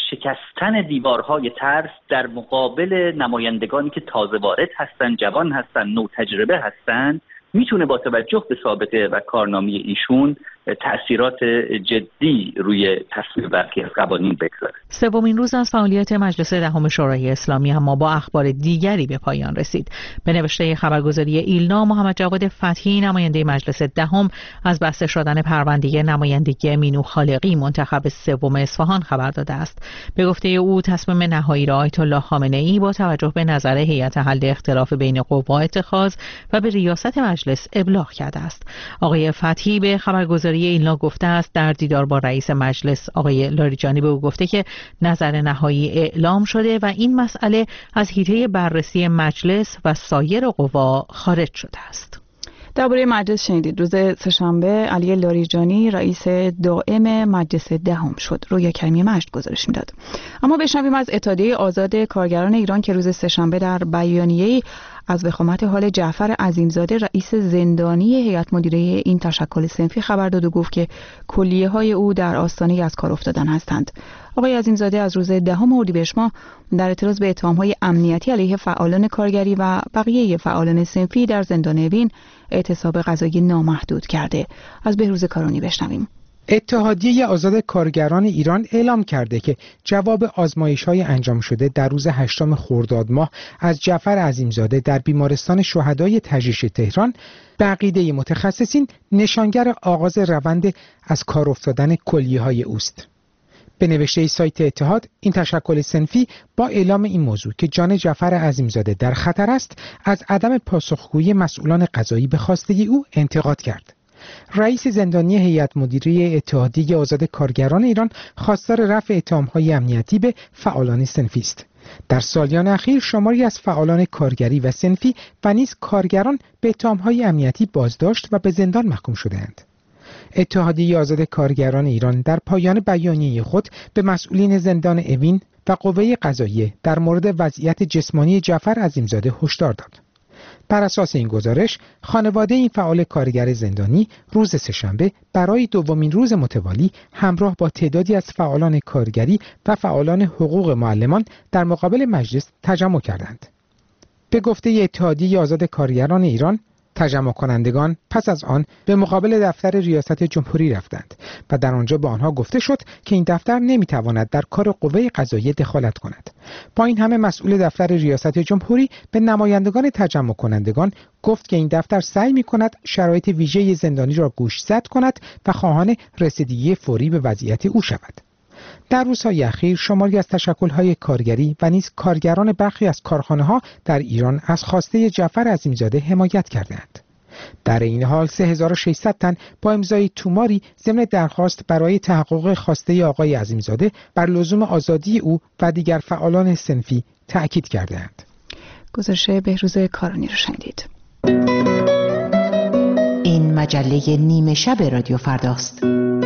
شکستن دیوارهای ترس در مقابل نمایندگانی که تازه وارد هستن، جوان هستن، نو تجربه هستن، میتونه با توجه به سابقه و کارنامه ایشون تأثیرات جدی روی تصویب برخی از قوانین بگذاره. سومین روز از فعالیت مجلس دهم شورای اسلامی اما با اخبار دیگری به پایان رسید. به نوشته خبرگزاری ایلنا، محمد جواد فتحی نماینده مجلس دهم از بسته شدن پرونده نمایندگی مینو خالقی منتخب سوم اصفهان خبر داده است. به گفته او تصمیم نهایی را آیت الله خامنه‌ای با توجه به نظر هیئت حل اختلاف بین قوا اتخاذ و به ریاست مجلس ابلاغ کرده است. آقای فتحی به خبرگزاری خبرگزاری ایلنا گفته است در دیدار با رئیس مجلس آقای لاریجانی به او گفته که نظر نهایی اعلام شده و این مسئله از حیطه بررسی مجلس و سایر قوا خارج شده است. درباره مجلس شنیدید. روز سه‌شنبه علی لاریجانی رئیس دائم مجلس دهم شد. رویا کریمی مجد گزارش میداد. اما بشنویم از اتحادیه آزاد کارگران ایران که روز سه‌شنبه در بیانیه‌ای از وخامت حال جعفر عظیمزاده رئیس زندانی هیئت مدیره این تشکل صنفی خبر داد و گفت که کلیه‌های او در آستانه از کار افتادن هستند. آقای عظیمزاده از روز دهم اردیبهشت ماه در اعتراض به اتهام‌های امنیتی علیه فعالان کارگری و بقیه فعالان صنفی در زندان اوین اعتصاب غذایی نامحدود کرده. از بهروز کارونی بشنویم. اتحادیه آزاد کارگران ایران اعلام کرده که جواب آزمایش‌های انجام شده در روز هشتم خرداد ماه از جعفر عظیمزاده در بیمارستان شهدای تجریش تهران به عقیده متخصصین نشانگر آغاز روند از کار افتادن کلیه‌های اوست. به نوشته سایت اتحاد، این تشکل صنفی با اعلام این موضوع که جان جعفر عظیمزاده در خطر است، از عدم پاسخگویی مسئولان قضایی به خواسته او انتقاد کرد. رئیس زندانی هیئت مدیره اتحادیه آزاد کارگران ایران خواستار رفع اتهام‌های امنیتی به فعالان صنفی است. در سالیان اخیر شماری از فعالان کارگری و صنفی و نیز کارگران به اتهام‌های امنیتی بازداشت و به زندان محکوم شده‌اند. اتحادیه آزاد کارگران ایران در پایان بیانیه خود به مسئولین زندان اوین و قوه قضاییه در مورد وضعیت جسمانی جعفر عظیمزاده هشدار داد. بر اساس این گزارش، خانواده این فعال کارگر زندانی روز سه‌شنبه برای دومین روز متوالی همراه با تعدادی از فعالان کارگری و فعالان حقوق معلمان در مقابل مجلس تجمع کردند. به گفته اتحادیه آزاد کارگران ایران، تجمع کنندگان پس از آن به مقابل دفتر ریاست جمهوری رفتند و در آنجا به آنها گفته شد که این دفتر نمیتواند در کار قوه قضاییه دخالت کند. با این همه مسئول دفتر ریاست جمهوری به نمایندگان تجمع کنندگان گفت که این دفتر سعی می‌کند شرایط ویژه زندانی را گوشزد کند و خواهان رسیدگی فوری به وضعیت او شود. در روزهای اخیر شماری از تشکل‌های کارگری و نیز کارگران برخی از کارخانه‌ها در ایران از خواسته جعفر عظیمزاده حمایت کردند. در این حال سه هزار و ششصد تن با امضای توماری ضمن درخواست برای تحقق خواسته آقای عظیمزاده بر لزوم آزادی او و دیگر فعالان صنفی تأکید کردند. گزارش بهروز کارانی رو شنیدید. این مجله نیمه شب رادیو فرداست.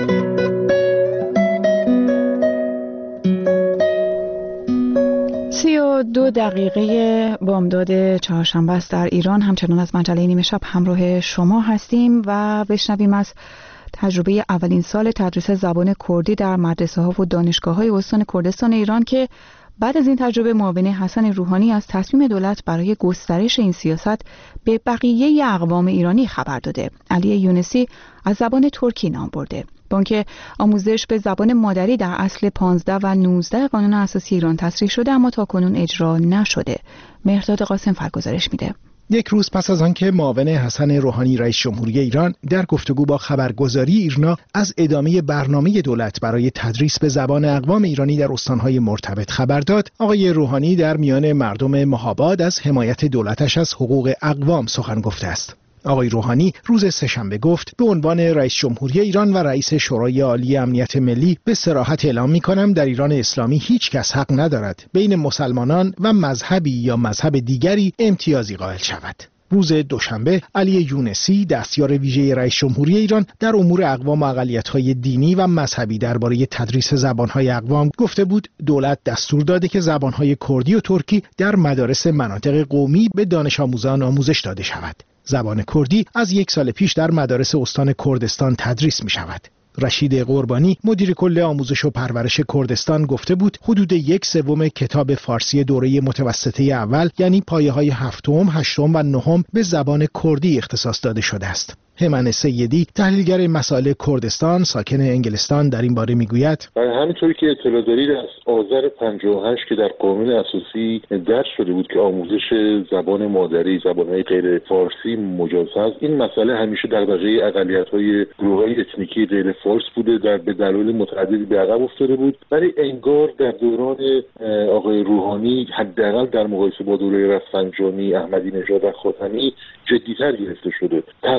سی و دو دقیقه بامداد چهارشنبه است در ایران. همچنان از مجله نیمه شب همراه شما هستیم و بشنویم از تجربه اولین سال تدریس زبان کردی در مدرسه ها و دانشگاه های استان کردستان ایران که بعد از این تجربه معاون حسن روحانی از تصمیم دولت برای گسترش این سیاست به بقیه اقوام ایرانی خبر داده. علی یونسی از زبان ترکی نام برده. بانک آموزش به زبان مادری در اصل پانزده و نوزده قانون اساسی ایران تصریح شده اما تاکنون اجرا نشده. مهرداد قاسم فرگزارش میده. یک روز پس از آنکه معاون حسن روحانی رئیس جمهوری ایران در گفتگو با خبرگزاری ایرنا از ادامه برنامه دولت برای تدریس به زبان اقوام ایرانی در استانهای مرتبط خبر داد، آقای روحانی در میان مردم مهاباد از حمایت دولتش از حقوق اقوام سخن گفته است. آقای روحانی روز سه‌شنبه گفت به عنوان رئیس جمهوری ایران و رئیس شورای عالی امنیت ملی به صراحت اعلام می‌کنم در ایران اسلامی هیچ کس حق ندارد بین مسلمانان و مذهبی یا مذهب دیگری امتیازی قائل شود. روز دوشنبه علی یونسی دستیار ویژه رئیس جمهوری ایران در امور اقوام و اقلیت‌های دینی و مذهبی درباره تدریس زبان‌های اقوام گفته بود دولت دستور داده که زبان‌های کردی و ترکی در مدارس مناطق قومی به دانش آموزان آموزش داده شود. زبان کردی از یک سال پیش در مدارس استان کردستان تدریس می شود. رشید قربانی مدیر کل آموزش و پرورش کردستان گفته بود حدود یک سوم کتاب فارسی دوره متوسطه اول یعنی پایه‌های هفتم، هشتم و نهم به زبان کردی اختصاص داده شده است. همن سیدی تحلیلگر مسائل کردستان ساکن انگلستان در این باره میگوید همینطوری که اطلاع دارید از آذر پنجاه و هشت که در قانون اساسی درج شده بود که آموزش زبان مادری زبان‌های غیر فارسی مجاز است، این مسئله همیشه دغدغه اقلیت‌های گروه‌های اتنیکی غیر فارس بوده در به دلایل متعددی به عقب افتاده بود، ولی انگار در دوران آقای روحانی حداقل در مقایسه با دوره رفسنجانی، احمدی نژاد و خاتمی جدی‌تر گرفته شده. تقریباً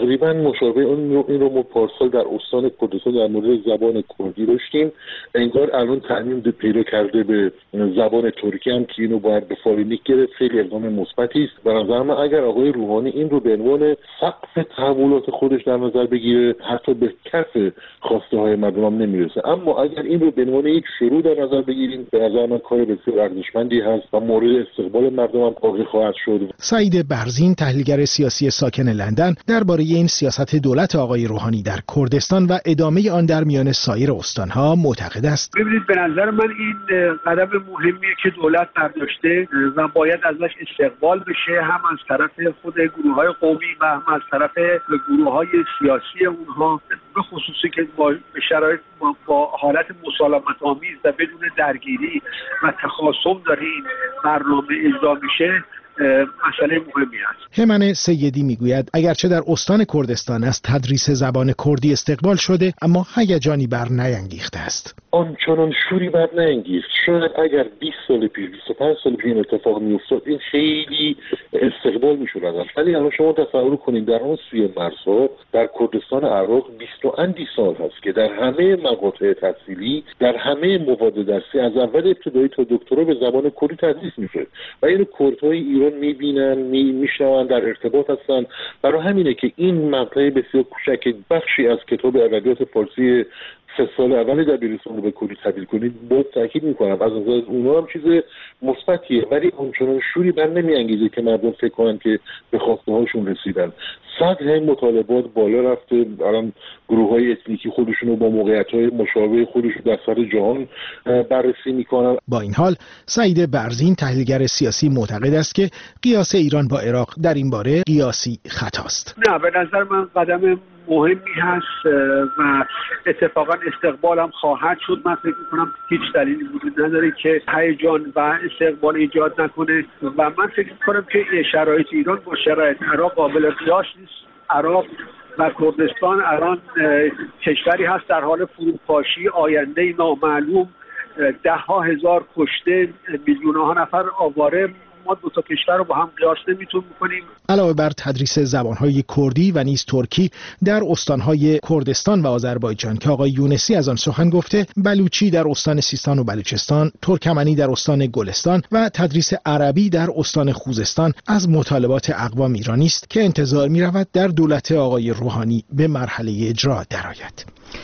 مشابه این رو این رو ما پارسال در استان کردستان در مورد زبان کردی داشتیم. انگار الان تعمیم پیدا کرده به زبان ترکی هم که اینو باید به فارینیک گرفت. خیلی اقدام مثبتی است. به نظر من اگر آقای روحانی این رو به عنوان سقف تحولات خودش در نظر بگیره، حتی به کف خواسته های مردم هم نمیرسه. اما اگر این رو به عنوان یک شروع در نظر بگیریم، به نظر من کار بسیار ارزشمندی هست و مورد استقبال مردم هم واقع خواهد شد. سعید برزین، تحلیلگر سیاسی ساکن لندن، درباره این سیاست دولت آقای روحانی در کردستان و ادامه آن در میان سایر استانها معتقد است. ببینید، به نظر من این قدم مهمیه که دولت برداشته و باید ازش استقبال بشه، هم از طرف خود گروه‌های قومی و هم از طرف گروه‌های سیاسی اونها، به خصوصی که با شرایط با حالت مسالمت آمیز و بدون درگیری و تخاصم داره این برنامه اجرا میشه. مسئله مهمی است. همن سیدی میگوید اگرچه در استان کردستان از تدریس زبان کردی استقبال شده، اما هیجانی بر نیانگیخته است. آنچنان شوری بر نیانگیخت. شاید اگر بیست سال پیش، بیست و پنج سال پیش این اتفاق میافتاد، این خیلی استقبال میشد ازش. ولی الان شما تصور کنید در اون سوی مرزها در کردستان عراق بیست و اندی سال هست که در همه مقاطع تحصیلی، در همه مواد درسی از اول ابتدایی تا دکترا به زبان کردی تدریس میشه و اینو کردهای ایران میبینن، میشنون، در ارتباط هستن. برای همینه که این مقطع بسیار کوچک بخشی از کتاب ادبیات فارسی سه سال اول دبیرستان رو به کردی تبدیل کنید، باید تاکید میکنم از نظر اونها هم چیز مثبتیه، ولی اونچنان شوری بر نمیانگیزه که مردم فکر کنن که به خواسته هاشون رسیدن. سطح این مطالبات بالا رفته. الان گروه های اتنیکی خودشون رو با موقعیت های مشابه خودشون در سطح جهان بررسی میکنن. با این حال سعید برزین، تحلیلگر سیاسی، معتقد است که قیاس ایران با عراق در این باره قیاسی خطاست. نه، به نظر من قدم مهمی هست و اتفاقا استقبال هم خواهد شد. من فکر میکنم هیچ دلیلی وجود نداره که هیجان و استقبال ایجاد نکنه و من فکر میکنم که شرایط ایران با شرایط عراق قابل قیاس نیست. عراق و کردستان الان کشوری هست در حال فروپاشی، آینده نامعلوم، ده ها هزار کشته، میلیون ها نفر آواره. ما دو تا کشور رو با هم قیاس نمیتونیم بکنیم. علاوه بر تدریس زبانهای کردی و نیز ترکی در استانهای کردستان و آذربایجان که آقای یونسی از آن سخن گفته، بلوچی در استان سیستان و بلوچستان، ترکمنی در استان گلستان و تدریس عربی در استان خوزستان از مطالبات اقوام ایرانی است که انتظار می‌رود در دولت آقای روحانی به مرحله اجرا درآید.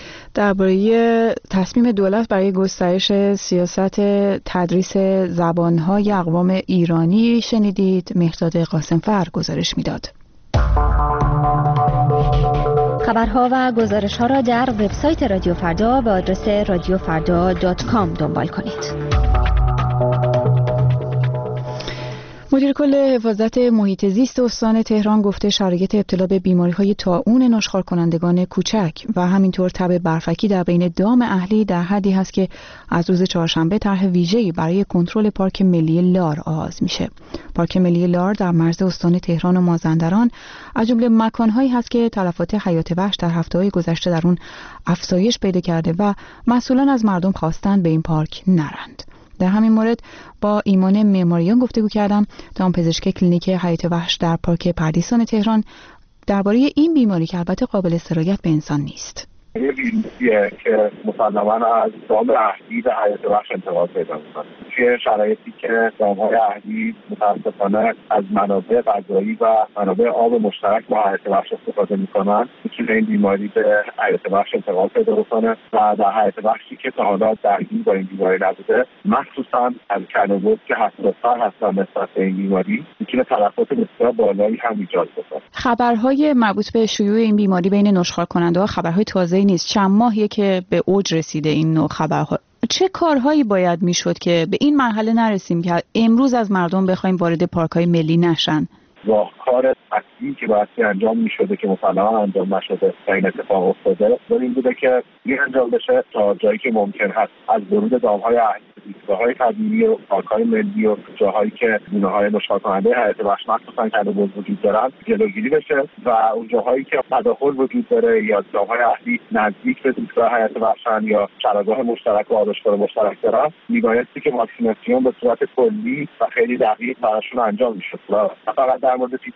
درباره تصمیم دولت برای گسترش سیاست تدریس زبان‌های اقوام ایرانی شنیدید. مهرداد قاسمفر گزارش میداد. خبرها و گزارش‌ها را در وبسایت رادیو فردا به آدرس رادیو فردا دات کام دنبال کنید. مدیر کل حفاظت محیط زیست استان تهران گفته شرایط ابتلا به بیماری‌های طاعون نشخوار کنندگان کوچک و همینطور تب برفکی در بین دام اهلی در حدی هست که از روز چهارشنبه طرح ویژه‌ای برای کنترل پارک ملی لار آغاز میشه. پارک ملی لار در مرز استان تهران و مازندران از جمله مکان‌هایی هست که تلفات حیات وحش در هفته‌های گذشته در اون افزایش پیدا کرده و مسئولان از مردم خواستند به این پارک نرند. در همین مورد با ایمان معماریان گفتگو کردم، دامپزشک کلینیک حیات وحش در پارک پردیسان تهران، درباره این بیماری که البته قابل سرایت به انسان نیست. یه بیماریه که مسلماً از دام اهلی به حیات وحش انتقال پیدا می‌کنه. توی شرایطی که دام‌های اهلی متأسفانه از منابع غذایی و منابع آب مشترک با حیات وحش استفاده می‌کنن، میتونه این بیماری به حیات وحش انتقال پیدا بکنه و در حیات وحشی که تا حالا درگیر با این بیماری نبوده، مخصوصاً از کلوبوت که حساس‌تر هستن نسبت به این بیماری، میتونه تلفات بسیار بالایی هم ایجاد بکنه. خبرهای مربوط به شیوع این بیماری بین نشخوار کننده‌ها خبرهای تازه نیست. چند ماهیه که به اوج رسیده این نوع خبرها. چه کارهایی باید میشد که به این مرحله نرسیم که امروز از مردم بخوایم وارد پارک‌های ملی نشن؟ راهکار اصلی که باید انجام میشده که مسلماً انجام نشده و این اتفاق افتاده، این بوده که این انجام بشه تا جایی که ممکن هست از ورود دام‌های اهلی، ایستگاه‌های طبیعی و پارک‌های ملی و جاهایی که گونه‌های نشخوار کننده حیات وحش مخصوصاً کلوبوت وجود دارن جلوگیری بشه و اون جاهایی که تداخل وجود داره یا دام‌های اهلی نزدیک به ایستگاه حیات وحشن یا چراگاه مشترک و آرایشگاه مشترک دارن، میبایستی که واکسیناسیون به صورت کلی و خیلی دقیق براشون انجام میشد و فقط در مورد پی پی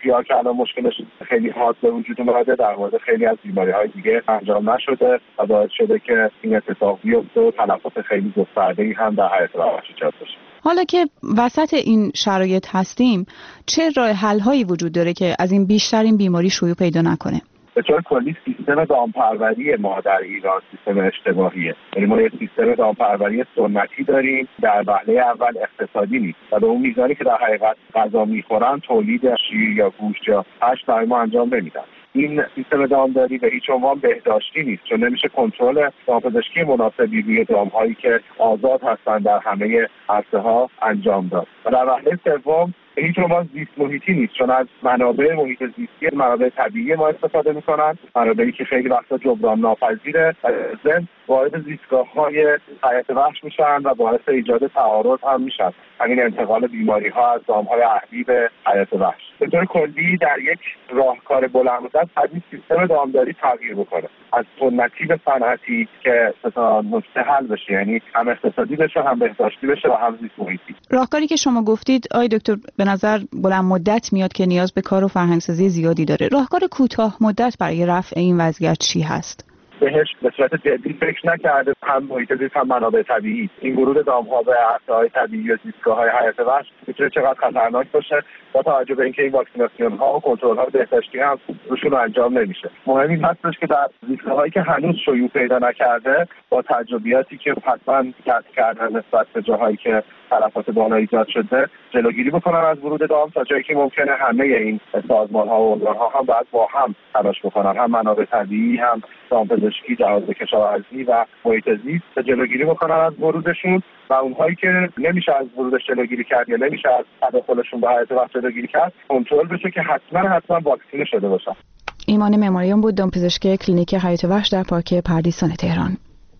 سیاه که الان مشکلش خیلی حاد به وجود اومده، در مورد خیلی از بیماری‌های دیگه انجام نشده و باعث شده که این اتفاق بیفته و تلفات خیلی گسترده‌ای هم در حیات وحش ایجاد بشه. حالا که وسط این شرایط هستیم، چه راه حل‌هایی وجود داره که از این بیشتر این بیماری شیوع پیدا نکنه؟ به طور کلی سیستم دامپروری ما در ایران سیستم اشتباهیه. یعنی ما یک سیستم دامپروری سنتی داریم، در وهله اول اقتصادی نیست و به اون میزانی که در حقیقت غذا میخورن تولید شیر یا گوشت یا هشت برای ما انجام نمیدن. این سیستم دامداری به هیچ عنوان بهداشتی نیست، چون نمیشه کنترل دامپزشکی مناسبی روی دامهایی که آزاد هستند در همه عرصه‌ها انجام داد. و در وهله سوم به هیچ عنوان زیست محیطی نیست، چون از منابع محیط زیستی منابع طبیعی ما استفاده میکنن، منابعی که خیلی وقتا جبران ناپذیره و ضمن وارد زیستگاه‌های حیات وحش میشن و باعث ایجاد تعارض هم میشن. همین انتقال بیماری‌ها از دام‌های اهلی به حیات وحش. به طور کلی در یک راهکار بلند مدت از این سیستم دامداری تغییر بکنه، از سنتی به صنعتی که تا نقطه حل بشه، یعنی هم اقتصادی بشه، هم بهداشتی بشه و هم زیست محیطی. راهکاری که شما گفتید آقای دکتر به نظر بلند مدت میاد که نیاز به کار و فرهنگ‌سازی زیادی داره. راهکار کوتاه مدت برای رفع این وضعیت چی هست؟ بهش به صورت جدی فکر نکرده، هم محیط زیست هم منابع طبیعی. این ورود دام‌ها به عرصه‌های طبیعی و زیستگاه‌های حیات وحش میتونه چقدر خطرناک باشه با توجه به اینکه این واکسیناسیون‌ها و کنترل‌های بهداشتی هم روشون انجام نمیشه. مهم این هستش که در زیستگاه‌هایی که هنوز شیوع پیدا نکرده با تجربیاتی که حتما کسب کردن نسبت به جاهایی که تلفات بالا ایجاد شده جلوگیری بکنن از ورود دام، تا جایی که ممکنه همه این سازمان‌ها و ارگان‌ها هم باید با هم تلاش بکنن، هم منابع طبیعی، هم دامپزشکی، جهاز کشاورزی و محیط زیست تا جلوگیری بکنن از ورودشون و اونهایی که نمیشه از ورودش جلوگیری کرد یا نمیشه از تداخلشون به حیات وحش جلوگیری کرد کنترل بشه که حتما حتما واکسینه شده باشن. ایمان معماریان بود، دامپزشک کلینیک حیات وحش در پارک پردیسان تهران.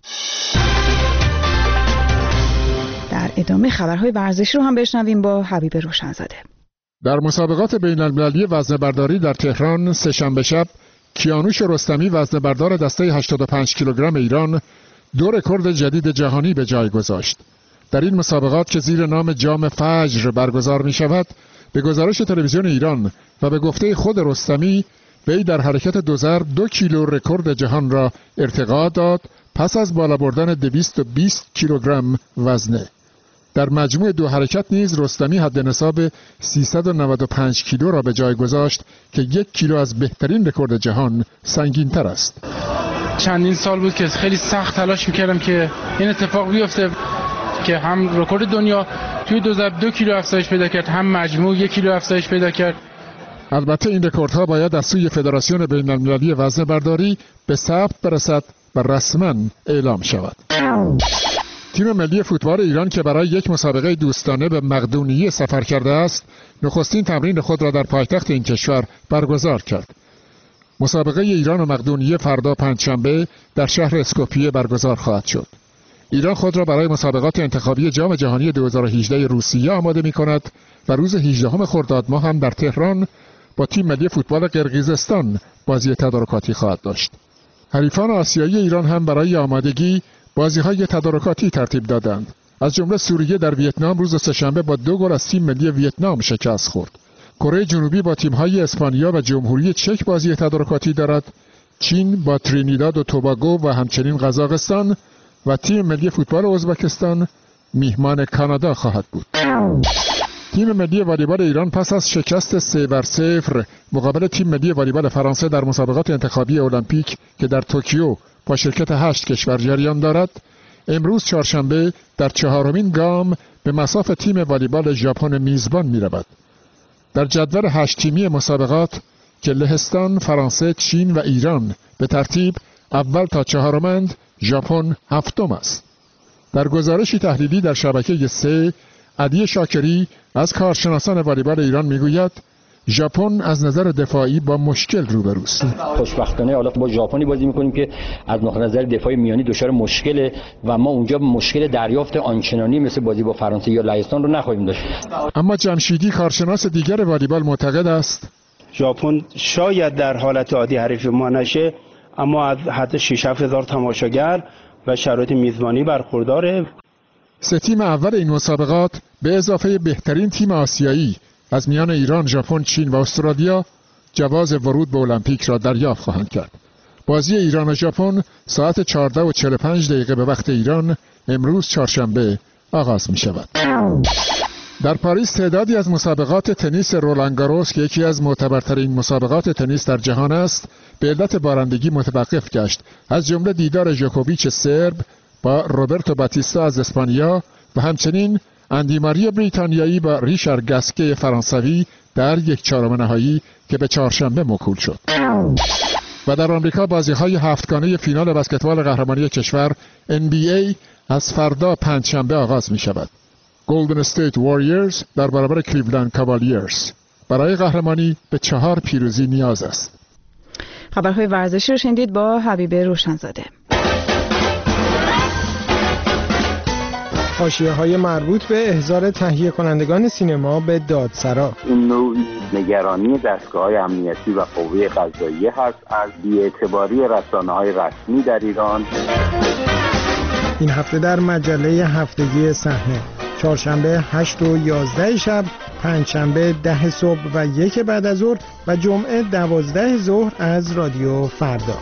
در ادامه خبرهای ورزشی رو هم بشنویم با حبیب روشنزاده. در مسابقات بین‌المللی وزنه‌برداری در تهران سه‌شنبه شب کیانوش رستمی وزنه‌بردار دسته هشتاد و پنج کیلوگرم ایران دو رکورد جدید جهانی به جای گذاشت. در این مسابقات که زیر نام جام فجر برگزار می شود، به گزارش تلویزیون ایران و به گفته خود رستمی، وی در حرکت دوزر دو کیلو رکورد جهان را ارتقا داد پس از بالا بردن دویست و بیست کیلوگرم وزنه. در مجموع دو حرکت نیز رستمی حد نصاب سیصد و نود و پنج کیلو را به جای گذاشت که یک کیلو از بهترین رکورد جهان سنگین‌تر است. چندین سال بود که خیلی سخت تلاش میکردم که این اتفاق بیفته که هم رکورد دنیا توی دوزر دو کیلو افزایش پیدا کرد، هم مجموع یک کیلو افزایش پیدا کرد. البته این رکوردها باید از سوی فدراسیون بین‌المللی وزنه‌برداری به ثبت برسد و رسما اعلام شود. تیم ملی فوتبال ایران که برای یک مسابقه دوستانه به مقدونیه سفر کرده است، نخستین تمرین خود را در پایتخت این کشور برگزار کرد. مسابقه ایران و مقدونیه فردا پنجشنبه در شهر اسکوپیه برگزار خواهد شد. ایران خود را برای مسابقات انتخابی جام جهانی دو هزار و هجده روسیه آماده می کند و روز هجدهم خرداد ماه هم در تهران با تیم ملی فوتبال قرقیزستان بازی تدارکاتی خواهد داشت. حریفان آسیایی ایران هم برای آمادگی بازی‌های تدارکاتی ترتیب دادند. از جمله سوریه در ویتنام روز سه‌شنبه با دو گل از تیم ملی ویتنام شکست خورد. کره جنوبی با تیم‌های اسپانیا و جمهوری چک بازی تدارکاتی دارد. چین با ترینیداد و توباگو و همچنین قزاقستان و تیم ملی فوتبال ازبکستان میهمان کانادا خواهد بود. تیم ملی والیبال ایران پس از شکست سه بر صفر مقابل تیم ملی والیبال فرانسه در مسابقات انتخابی المپیک که در توکیو با شرکت هشت کشور جریان دارد، امروز چهارشنبه در چهارمین گام به مصاف تیم والیبال ژاپن میزبان می‌رود. در جدول هشت تیمی مسابقات که لهستان، فرانسه، چین و ایران به ترتیب اول تا چهارمند، ژاپن هفتم است. در گزارشی تحلیلی در شبکه سه، علی شاکری از کارشناسان والیبال ایران میگوید ژاپن از نظر دفاعی با مشکل روبروست. خوشبختانه حالا با ژاپنی بازی میکنیم که از نظر دفاعی میانی دچار مشکله و ما اونجا مشکل دریافت آنچنانی مثل بازی با فرانسه یا لهستان رو نخواهیم داشت. اما جمشیدی کارشناس دیگر والیبال معتقد است ژاپن شاید در حالت عادی حریف ما نشه، اما از حد شش هفت هزار تماشاگر و شرایط میزبانی برخورداره. سه تیم اول این مسابقات به اضافه بهترین تیم آسیایی از میان ایران، ژاپن، چین و استرالیا جواز ورود به المپیک را دریافت خواهند کرد. بازی ایران و ژاپن ساعت چهارده و چهل و پنج دقیقه به وقت ایران امروز چهارشنبه آغاز می شود. در پاریس تعدادی از مسابقات تنیس رولان گاروس که یکی از معتبرترین مسابقات تنیس در جهان است به علت بارندگی متوقف گشت، از جمله دیدار ژوکوویچ سرب با روبرتو باتیستا از اسپانیا و همچنین اندی ماری بریتانیایی با ریشار گاسکه فرانسوی در یک چهارم نهایی که به چهارشنبه موکول شد. و در آمریکا بازی‌های هفتگانه فینال بسکتبال قهرمانی کشور ان بی ای از فردا پنجشنبه آغاز می‌شود. گلدن استیت واریورز در برابر کلیولند کاوالیرز. برای قهرمانی به چهار پیروزی نیاز است. خبرهای ورزشی رو شنیدید با حبیب روشنزاده. حاشیه‌های مربوط به احضار تهیه کنندگان سینما به دادسرا. این نوعی نگرانی دستگاه‌های امنیتی و قوه قضاییه هست از بی‌اعتباری رسانه‌های رسمی در ایران. این هفته در مجله هفتگی صحنه، چهارشنبه هشت و یازده شب، پنجشنبه ده صبح و یک بعد از ظهر و جمعه دوازده ظهر از رادیو فردا.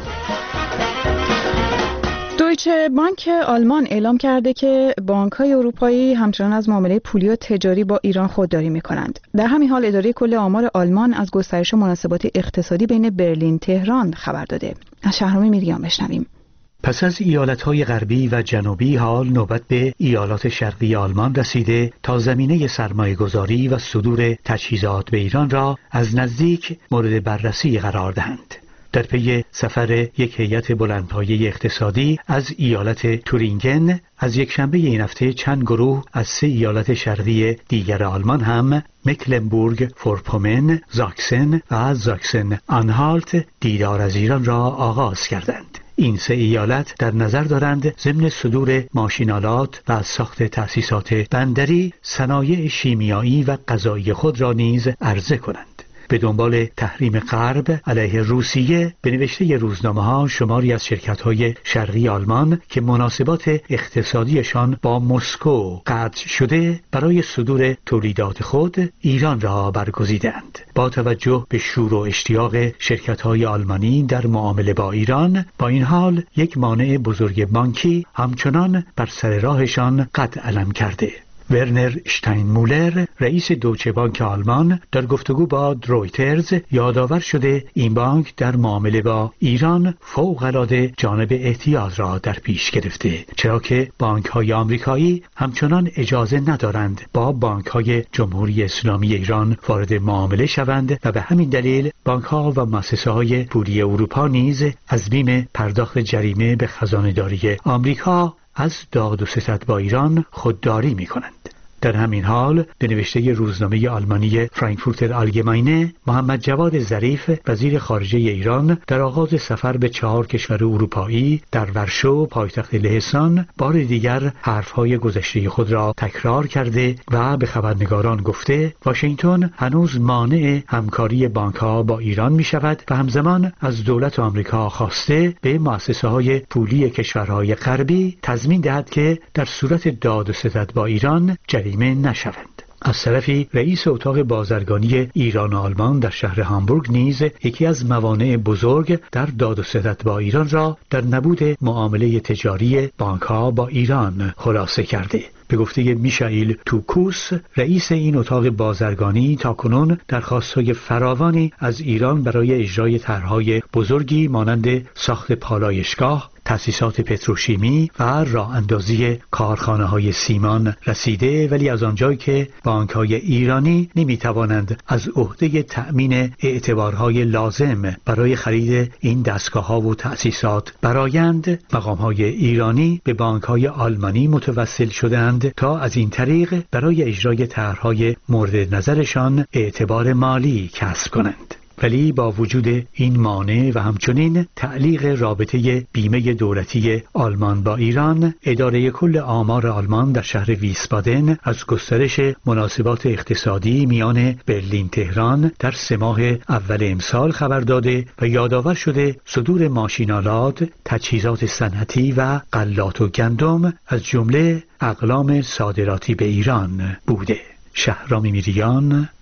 دویچه بانک آلمان اعلام کرده که بانک‌های اروپایی همچنان از معامله پولی و تجاری با ایران خودداری می‌کنند. در همین حال اداره کل آمار آلمان از گسترش مناسبات اقتصادی بین برلین تهران خبر داده. از شهرام میریان بشنویم. پس از ایالت‌های غربی و جنوبی حال نوبت به ایالات شرقی آلمان رسیده تا زمینه سرمایه‌گذاری و صدور تجهیزات به ایران را از نزدیک مورد بررسی قرار دهند. در پی سفر یک هیئت بلندپایه اقتصادی از ایالت تورینگن از یک شنبه این هفته چند گروه از سه ایالت شرقی دیگر آلمان هم مکلنبورگ فورپومن، زاکسن و زاکسن آنهالت دیدار از ایران را آغاز کردند. این سه ایالت در نظر دارند ضمن صدور ماشین‌آلات و ساخت تأسیسات بندری، صنایع شیمیایی و غذایی خود را نیز عرضه کنند. به دنبال تحریم غرب علیه روسیه به نوشته روزنامه‌ها شماری از شرکت‌های شرقی آلمان که مناسبات اقتصادیشان با مسکو قطع شده برای صدور تولیدات خود ایران را برگزیدند. با توجه به شور و اشتیاق شرکت‌های آلمانی در معامله با ایران، با این حال یک مانع بزرگ بانکی همچنان بر سر راهشان قد علم کرده. ورنر شتاینمولر رئیس دویچه بانک آلمان در گفتگو با رویترز یادآور شده این بانک در معامله با ایران فوق‌العاده جانب احتیاط را در پیش گرفته، چرا که بانک‌های آمریکایی همچنان اجازه ندارند با بانک‌های جمهوری اسلامی ایران وارد معامله شوند و به همین دلیل بانک‌ها و مؤسسه‌های پولی اروپا نیز از بیم پرداخت جریمه به خزانه‌داری آمریکا از داد و ستد با ایران خودداری می کنند. در همین حال به نوشته روزنامه آلمانی فرانکفورتر آلگماینه، محمد جواد ظریف وزیر خارجه ایران در آغاز سفر به چهار کشور اروپایی در ورشو پایتخت لهستان بار دیگر حرفهای گذشته خود را تکرار کرده و به خبرنگاران گفته واشنگتن هنوز مانع همکاری بانک‌ها با ایران می شود و همزمان از دولت آمریکا خواسته به مؤسسه‌های پولی کشورهای غربی تضمین دهد که در صورت داد و ستد با ایران جریمه نشوند. از طرفی رئیس اتاق بازرگانی ایران و آلمان در شهر هامبورگ نیز یکی از موانع بزرگ در داد و ستد با ایران را در نبود معامله تجاری بانک‌ها با ایران خلاصه کرده. به گفته میشائیل توکوس رئیس این اتاق بازرگانی تاکنون درخواست‌های فراوانی از ایران برای اجرای طرح‌های بزرگی مانند ساخت پالایشگاه، تأسیسات پتروشیمی و راه اندازی کارخانه‌های سیمان رسیده، ولی از آنجایی که بانک‌های ایرانی نمی‌توانند از عهده تأمین اعتبارهای لازم برای خرید این دستگاه‌ها و تأسیسات برآیند، مقام‌های ایرانی به بانک‌های آلمانی متوسل شدند تا از این طریق برای اجرای طرح‌های مورد نظرشان اعتبار مالی کسب کنند. ولی با وجود این مانع و همچنین تعلیق رابطه بیمه دولتی آلمان با ایران، اداره کل آمار آلمان در شهر ویسبادن از گسترش مناسبات اقتصادی میان برلین تهران در سه ماه اول امسال خبر داده و یادآور شده صدور ماشین‌آلات، تجهیزات صنعتی و غلات و گندم از جمله اقلام صادراتی به ایران بوده. شهرام میریان،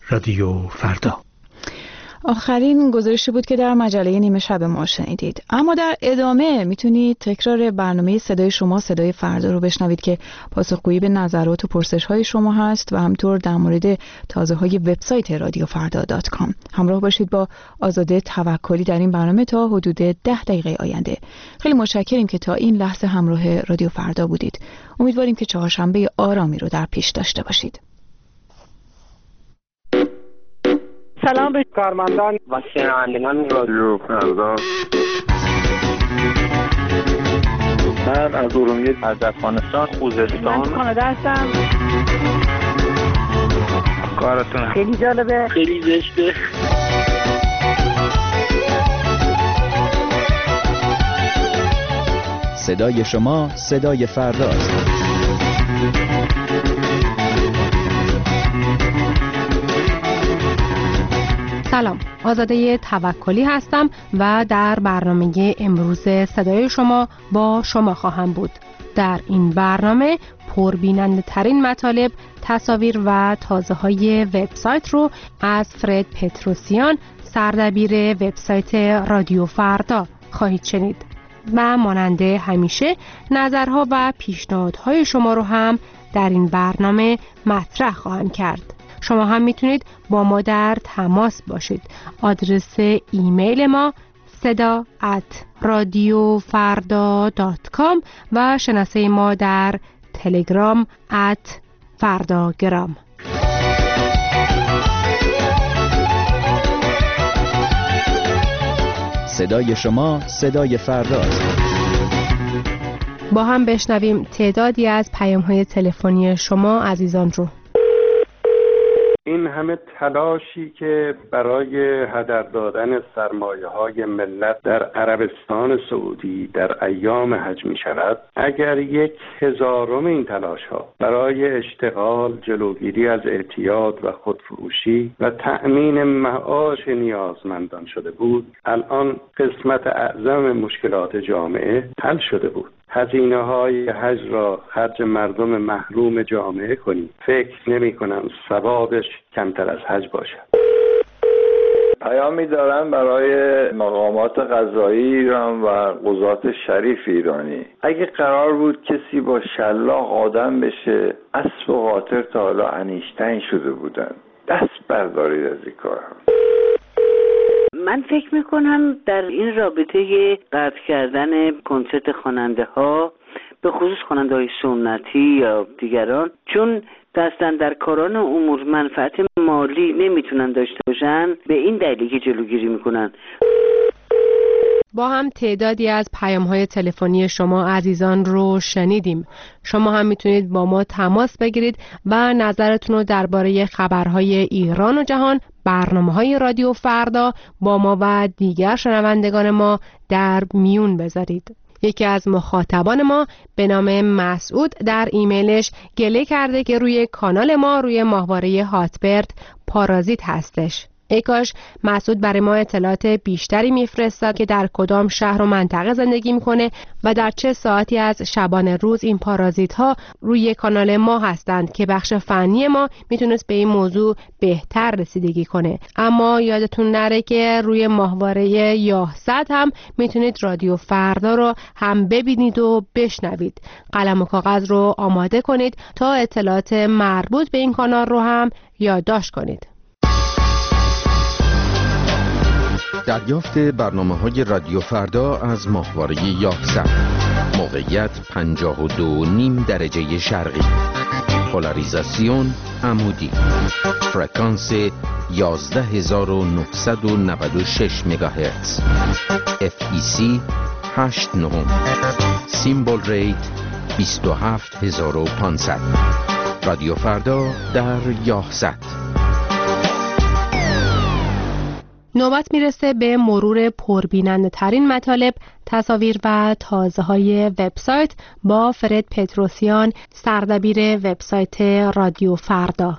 رادیو فردا. آخرین گزارشی بود که در مجله نیمه شب ما شنیدید. اما در ادامه میتونید تکرار برنامه صدای شما صدای فردا رو بشنوید که پاسخگویی به نظرات و پرسش‌های شما هست و همطور در مورد تازه‌های وبسایت رادیو فردا دات کام. همراه باشید با آزاده توکلی در این برنامه تا حدود ده دقیقه آینده. خیلی متشکریم که تا این لحظه همراه رادیو فردا بودید. امیدواریم که چهارشنبه آرامی رو در پیش داشته باشید. سلام به کارمندان و شنوندگان رادیو فردا. من از ارومیه، از افغانستان، خوزستان، من کانادا هستم. کارتون خیلی جالبه، خیلی زشته. صدای شما صدای فرداست. سلام، آزاده توکلی هستم و در برنامه امروز صدای شما با شما خواهم بود. در این برنامه پربیننده ترین مطالب، تصاویر و تازه های وبسایت رو از فرد پتروسیان، سردبیر وبسایت رادیو فردا خواهید شنید و ماننده همیشه نظرها و پیشنهادهای شما رو هم در این برنامه مطرح خواهم کرد. شما هم میتونید با ما در تماس باشید. آدرس ایمیل ما صدا ات رادیو فردا دات کام و شناسه ما در تلگرام ات فرداگرام. صدای شما صدای فرداست. با هم بشنویم تعدادی از پیام‌های تلفنی شما عزیزان رو. این همه تلاشی که برای هدر دادن سرمایه‌های ملت در عربستان سعودی در ایام حج می شود، اگر یک هزارم این تلاش‌ها برای اشتغال، جلوگیری از اعتیاد و خودفروشی و تأمین معاش نیازمندان شده بود، الان قسمت اعظم مشکلات جامعه حل شده بود. هزینه های حج را خرج مردم محروم جامعه کنیم. فکر نمی کنم ثوابش کمتر از حج باشد. پیامی دارم برای مقامات قضایی ایران و قضات شریف ایرانی. اگه قرار بود کسی با شلاق آدم بشه، اسب و قاطر تا حالا انیشتین شده بودن. دست بردارید از این کار. من فکر میکنم در این رابطه قطع کردن کنسرت خواننده ها، به خصوص خواننده های سنتی یا دیگران، چون دستن در کاران امور منفعت مالی نمیتونن داشته باشن، به این دلیلی که جلوگیری میکنن. با هم تعدادی از پیام‌های تلفنی شما عزیزان رو شنیدیم. شما هم میتونید با ما تماس بگیرید و نظرتون رو درباره خبرهای ایران و جهان، برنامه‌های رادیو فردا با ما و دیگر شنوندگان ما در میون بذارید. یکی از مخاطبان ما به نام مسعود در ایمیلش گله کرده که روی کانال ما روی ماهواره هاتبرد پارازیت هستش. ای کاش مسعود برای ما اطلاعات بیشتری میفرستاد که در کدام شهر و منطقه زندگی میکنه و در چه ساعتی از شبانه روز این پارازیت ها روی کانال ما هستند که بخش فنی ما میتونست به این موضوع بهتر رسیدگی کنه. اما یادتون نره که روی ماهواره یاهصد هم میتونید رادیو فردا رو هم ببینید و بشنوید. قلم و کاغذ رو آماده کنید تا اطلاعات مربوط به این کانال رو هم یادداشت کنید. دریافت برنامه‌های رادیو فردا از ماهواره یاهصد. موقعیت پنجاه و دو و نیم درجه شرقی. پولاریزاسیون عمودی. فرکانس یازده هزار و نهصد و نود و شش مگاهرتز. اف ای سی هشت نه. سیمبل ریت بیست و هفت هزار و پانصد. رادیو فردا در یاهصد. نوبت میرسه به مرور پربیننده ترین مطالب، تصاویر و تازه های وبسایت با فرد پتروسیان، سردبیر وبسایت رادیو فردا.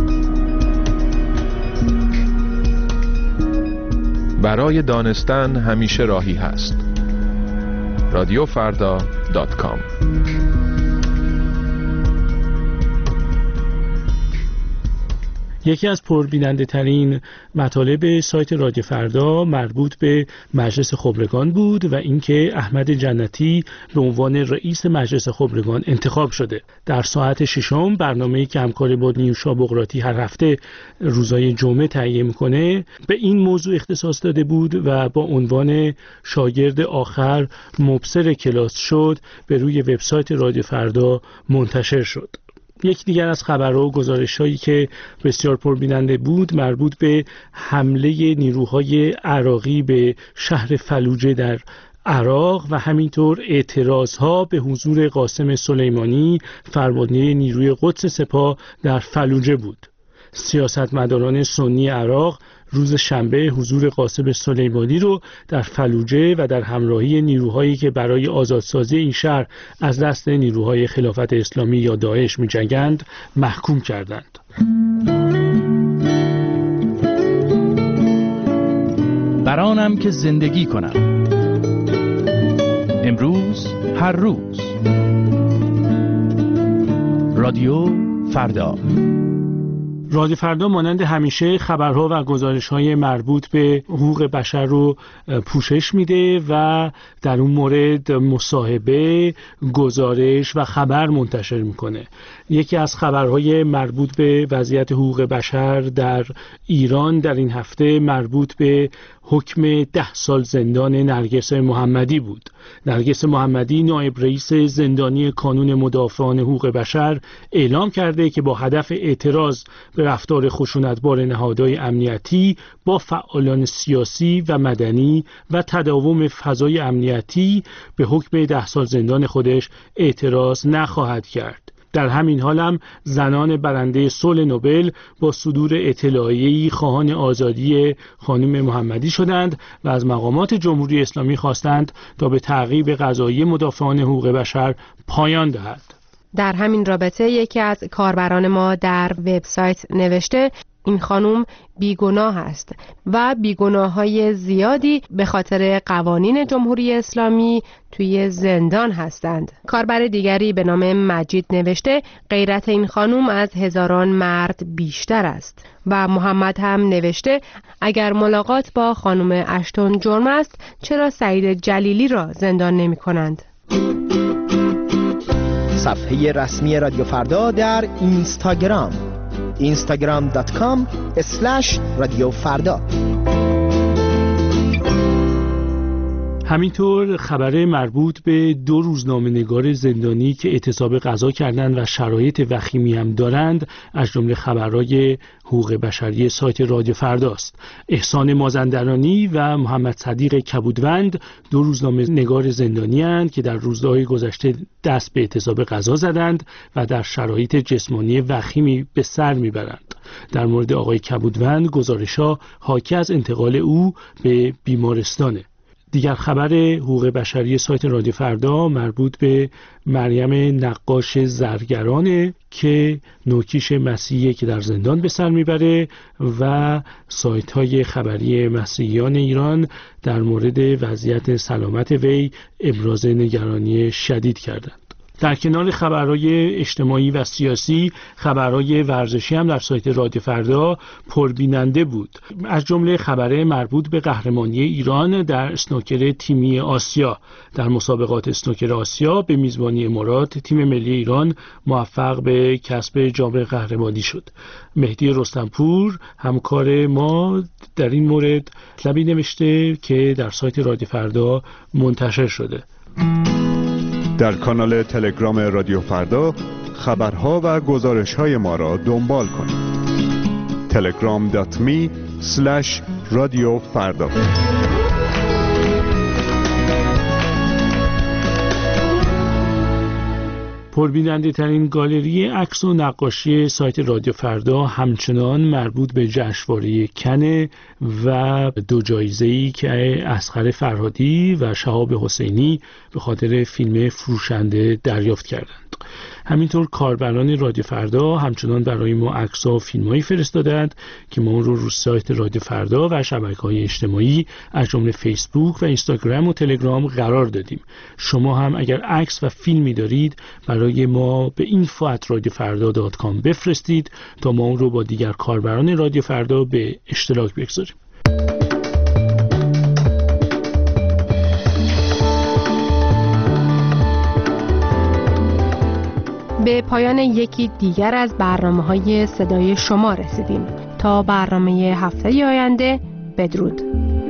برای دانستن همیشه راهی هست. رادیو فردا دات کام. یکی از پربیننده ترین مطالب سایت رادیو فردا مربوط به مجلس خبرگان بود و اینکه احمد جنتی به عنوان رئیس مجلس خبرگان انتخاب شده. در ساعت ششم برنامه‌ای که همکار با نیوشا بقراطی هر هفته روزهای جمعه تهیه میکنه به این موضوع اختصاص داده بود و با عنوان شاگرد آخر مبصر کلاس شد به روی وبسایت رادیو فردا منتشر شد. یک دیگر از خبرها و گزارش‌هایی که بسیار پربیننده بود مربوط به حمله نیروهای عراقی به شهر فلوجه در عراق و همینطور اعتراضها به حضور قاسم سلیمانی فرمانده نیروی قدس سپاه در فلوجه بود. سیاستمداران سنی عراق روز شنبه حضور قاسم سلیمانی رو در فلوجه و در همراهی نیروهایی که برای آزادسازی این شهر از دست نیروهای خلافت اسلامی یا داعش می‌جنگند محکوم کردند. برانم که زندگی کنم امروز هر روز. رادیو فردا. رادیو فردا مانند همیشه خبرها و گزارش‌های مربوط به حقوق بشر رو پوشش میده و در اون مورد مصاحبه، گزارش و خبر منتشر میکنه. یکی از خبرهای مربوط به وضعیت حقوق بشر در ایران در این هفته مربوط به حکم ده سال زندان نرگس محمدی بود. نرگس محمدی نایب رئیس زندانی کانون مدافعان حقوق بشر اعلام کرده که با هدف اعتراض به رفتار خشونتبار نهادهای امنیتی با فعالان سیاسی و مدنی و تداوم فضای امنیتی به حکم ده سال زندان خودش اعتراض نخواهد کرد. در همین حال هم زنان برنده صلح نوبل با صدور اطلاعیه‌ای خواهان آزادی خانم محمدی شدند و از مقامات جمهوری اسلامی خواستند تا به تعقیب قضایی مدافعان حقوق بشر پایان دهد. در همین رابطه یکی از کاربران ما در وبسایت نوشته این خانم بیگناه است و بیگناه‌های زیادی به خاطر قوانین جمهوری اسلامی توی زندان هستند. کاربر دیگری به نام مجید نوشته غیرت این خانم از هزاران مرد بیشتر است و محمد هم نوشته اگر ملاقات با خانم اشتون جرم است چرا سعید جلیلی را زندان نمی کنند؟ صفحه رسمی رادیو فردا در اینستاگرام اینستاگرام دات کام اسلش رادیو فردا. همینطور خبر مربوط به دو روزنامه‌نگار زندانی که اعتصاب قضا کردند و شرایط وخیمی هم دارند از جمله خبرهای حقوق بشری سایت رادیو فرداست. احسان مازندرانی و محمد صدیق کبودوند دو روزنامه‌نگار زندانی اند که در روزهای گذشته دست به اعتصاب قضا زدند و در شرایط جسمانی وخیمی به سر میبرند. در مورد آقای کبودوند گزارش‌ها حاکی از انتقال او به بیمارستانه. دیگر خبر حقوق بشری سایت رادیو فردا مربوط به مریم نقاش زرگرانه که نوکیش مسیحی که در زندان به سر میبره و سایت های خبری مسیحیان ایران در مورد وضعیت سلامت وی ابراز نگرانی شدید کردند. در کنار خبرهای اجتماعی و سیاسی خبرهای ورزشی هم در سایت رادیو فردا پربیننده بود. از جمله خبر مربوط به قهرمانی ایران در اسنوکر تیمی آسیا. در مسابقات اسنوکر آسیا به میزبانی امارات تیم ملی ایران موفق به کسب جام قهرمانی شد. مهدی رستمپور همکار ما در این مورد مطلبی نوشته که در سایت رادیو فردا منتشر شده. در کانال تلگرام رادیو فردا خبرها و گزارش‌های ما را دنبال کنید. تلگرام دات می اسلش رادیو فردا. پربیننده ترین گالری عکس و نقاشی سایت رادیو فردا همچنان مربوط به جشنواره کن و دو جایزه‌ای که اصغر فرهادی و شهاب حسینی به خاطر فیلم فروشنده دریافت کردند. همینطور کاربران رادیو فردا همچنان برای ما عکس‌ها و فیلم‌هایی فرستادند که ما اون رو رو سایت رادیو فردا و شبکه‌های اجتماعی از جمله فیسبوک و اینستاگرام و تلگرام قرار دادیم. شما هم اگر عکس و فیلمی دارید برای ما به اینفو ات رادیو فردا دات کام بفرستید تا ما اون رو با دیگر کاربران رادیو فردا به اشتراک بگذاریم. به پایان یکی دیگر از برنامه‌های صدای شما رسیدیم. تا برنامه هفته آینده، بدرود.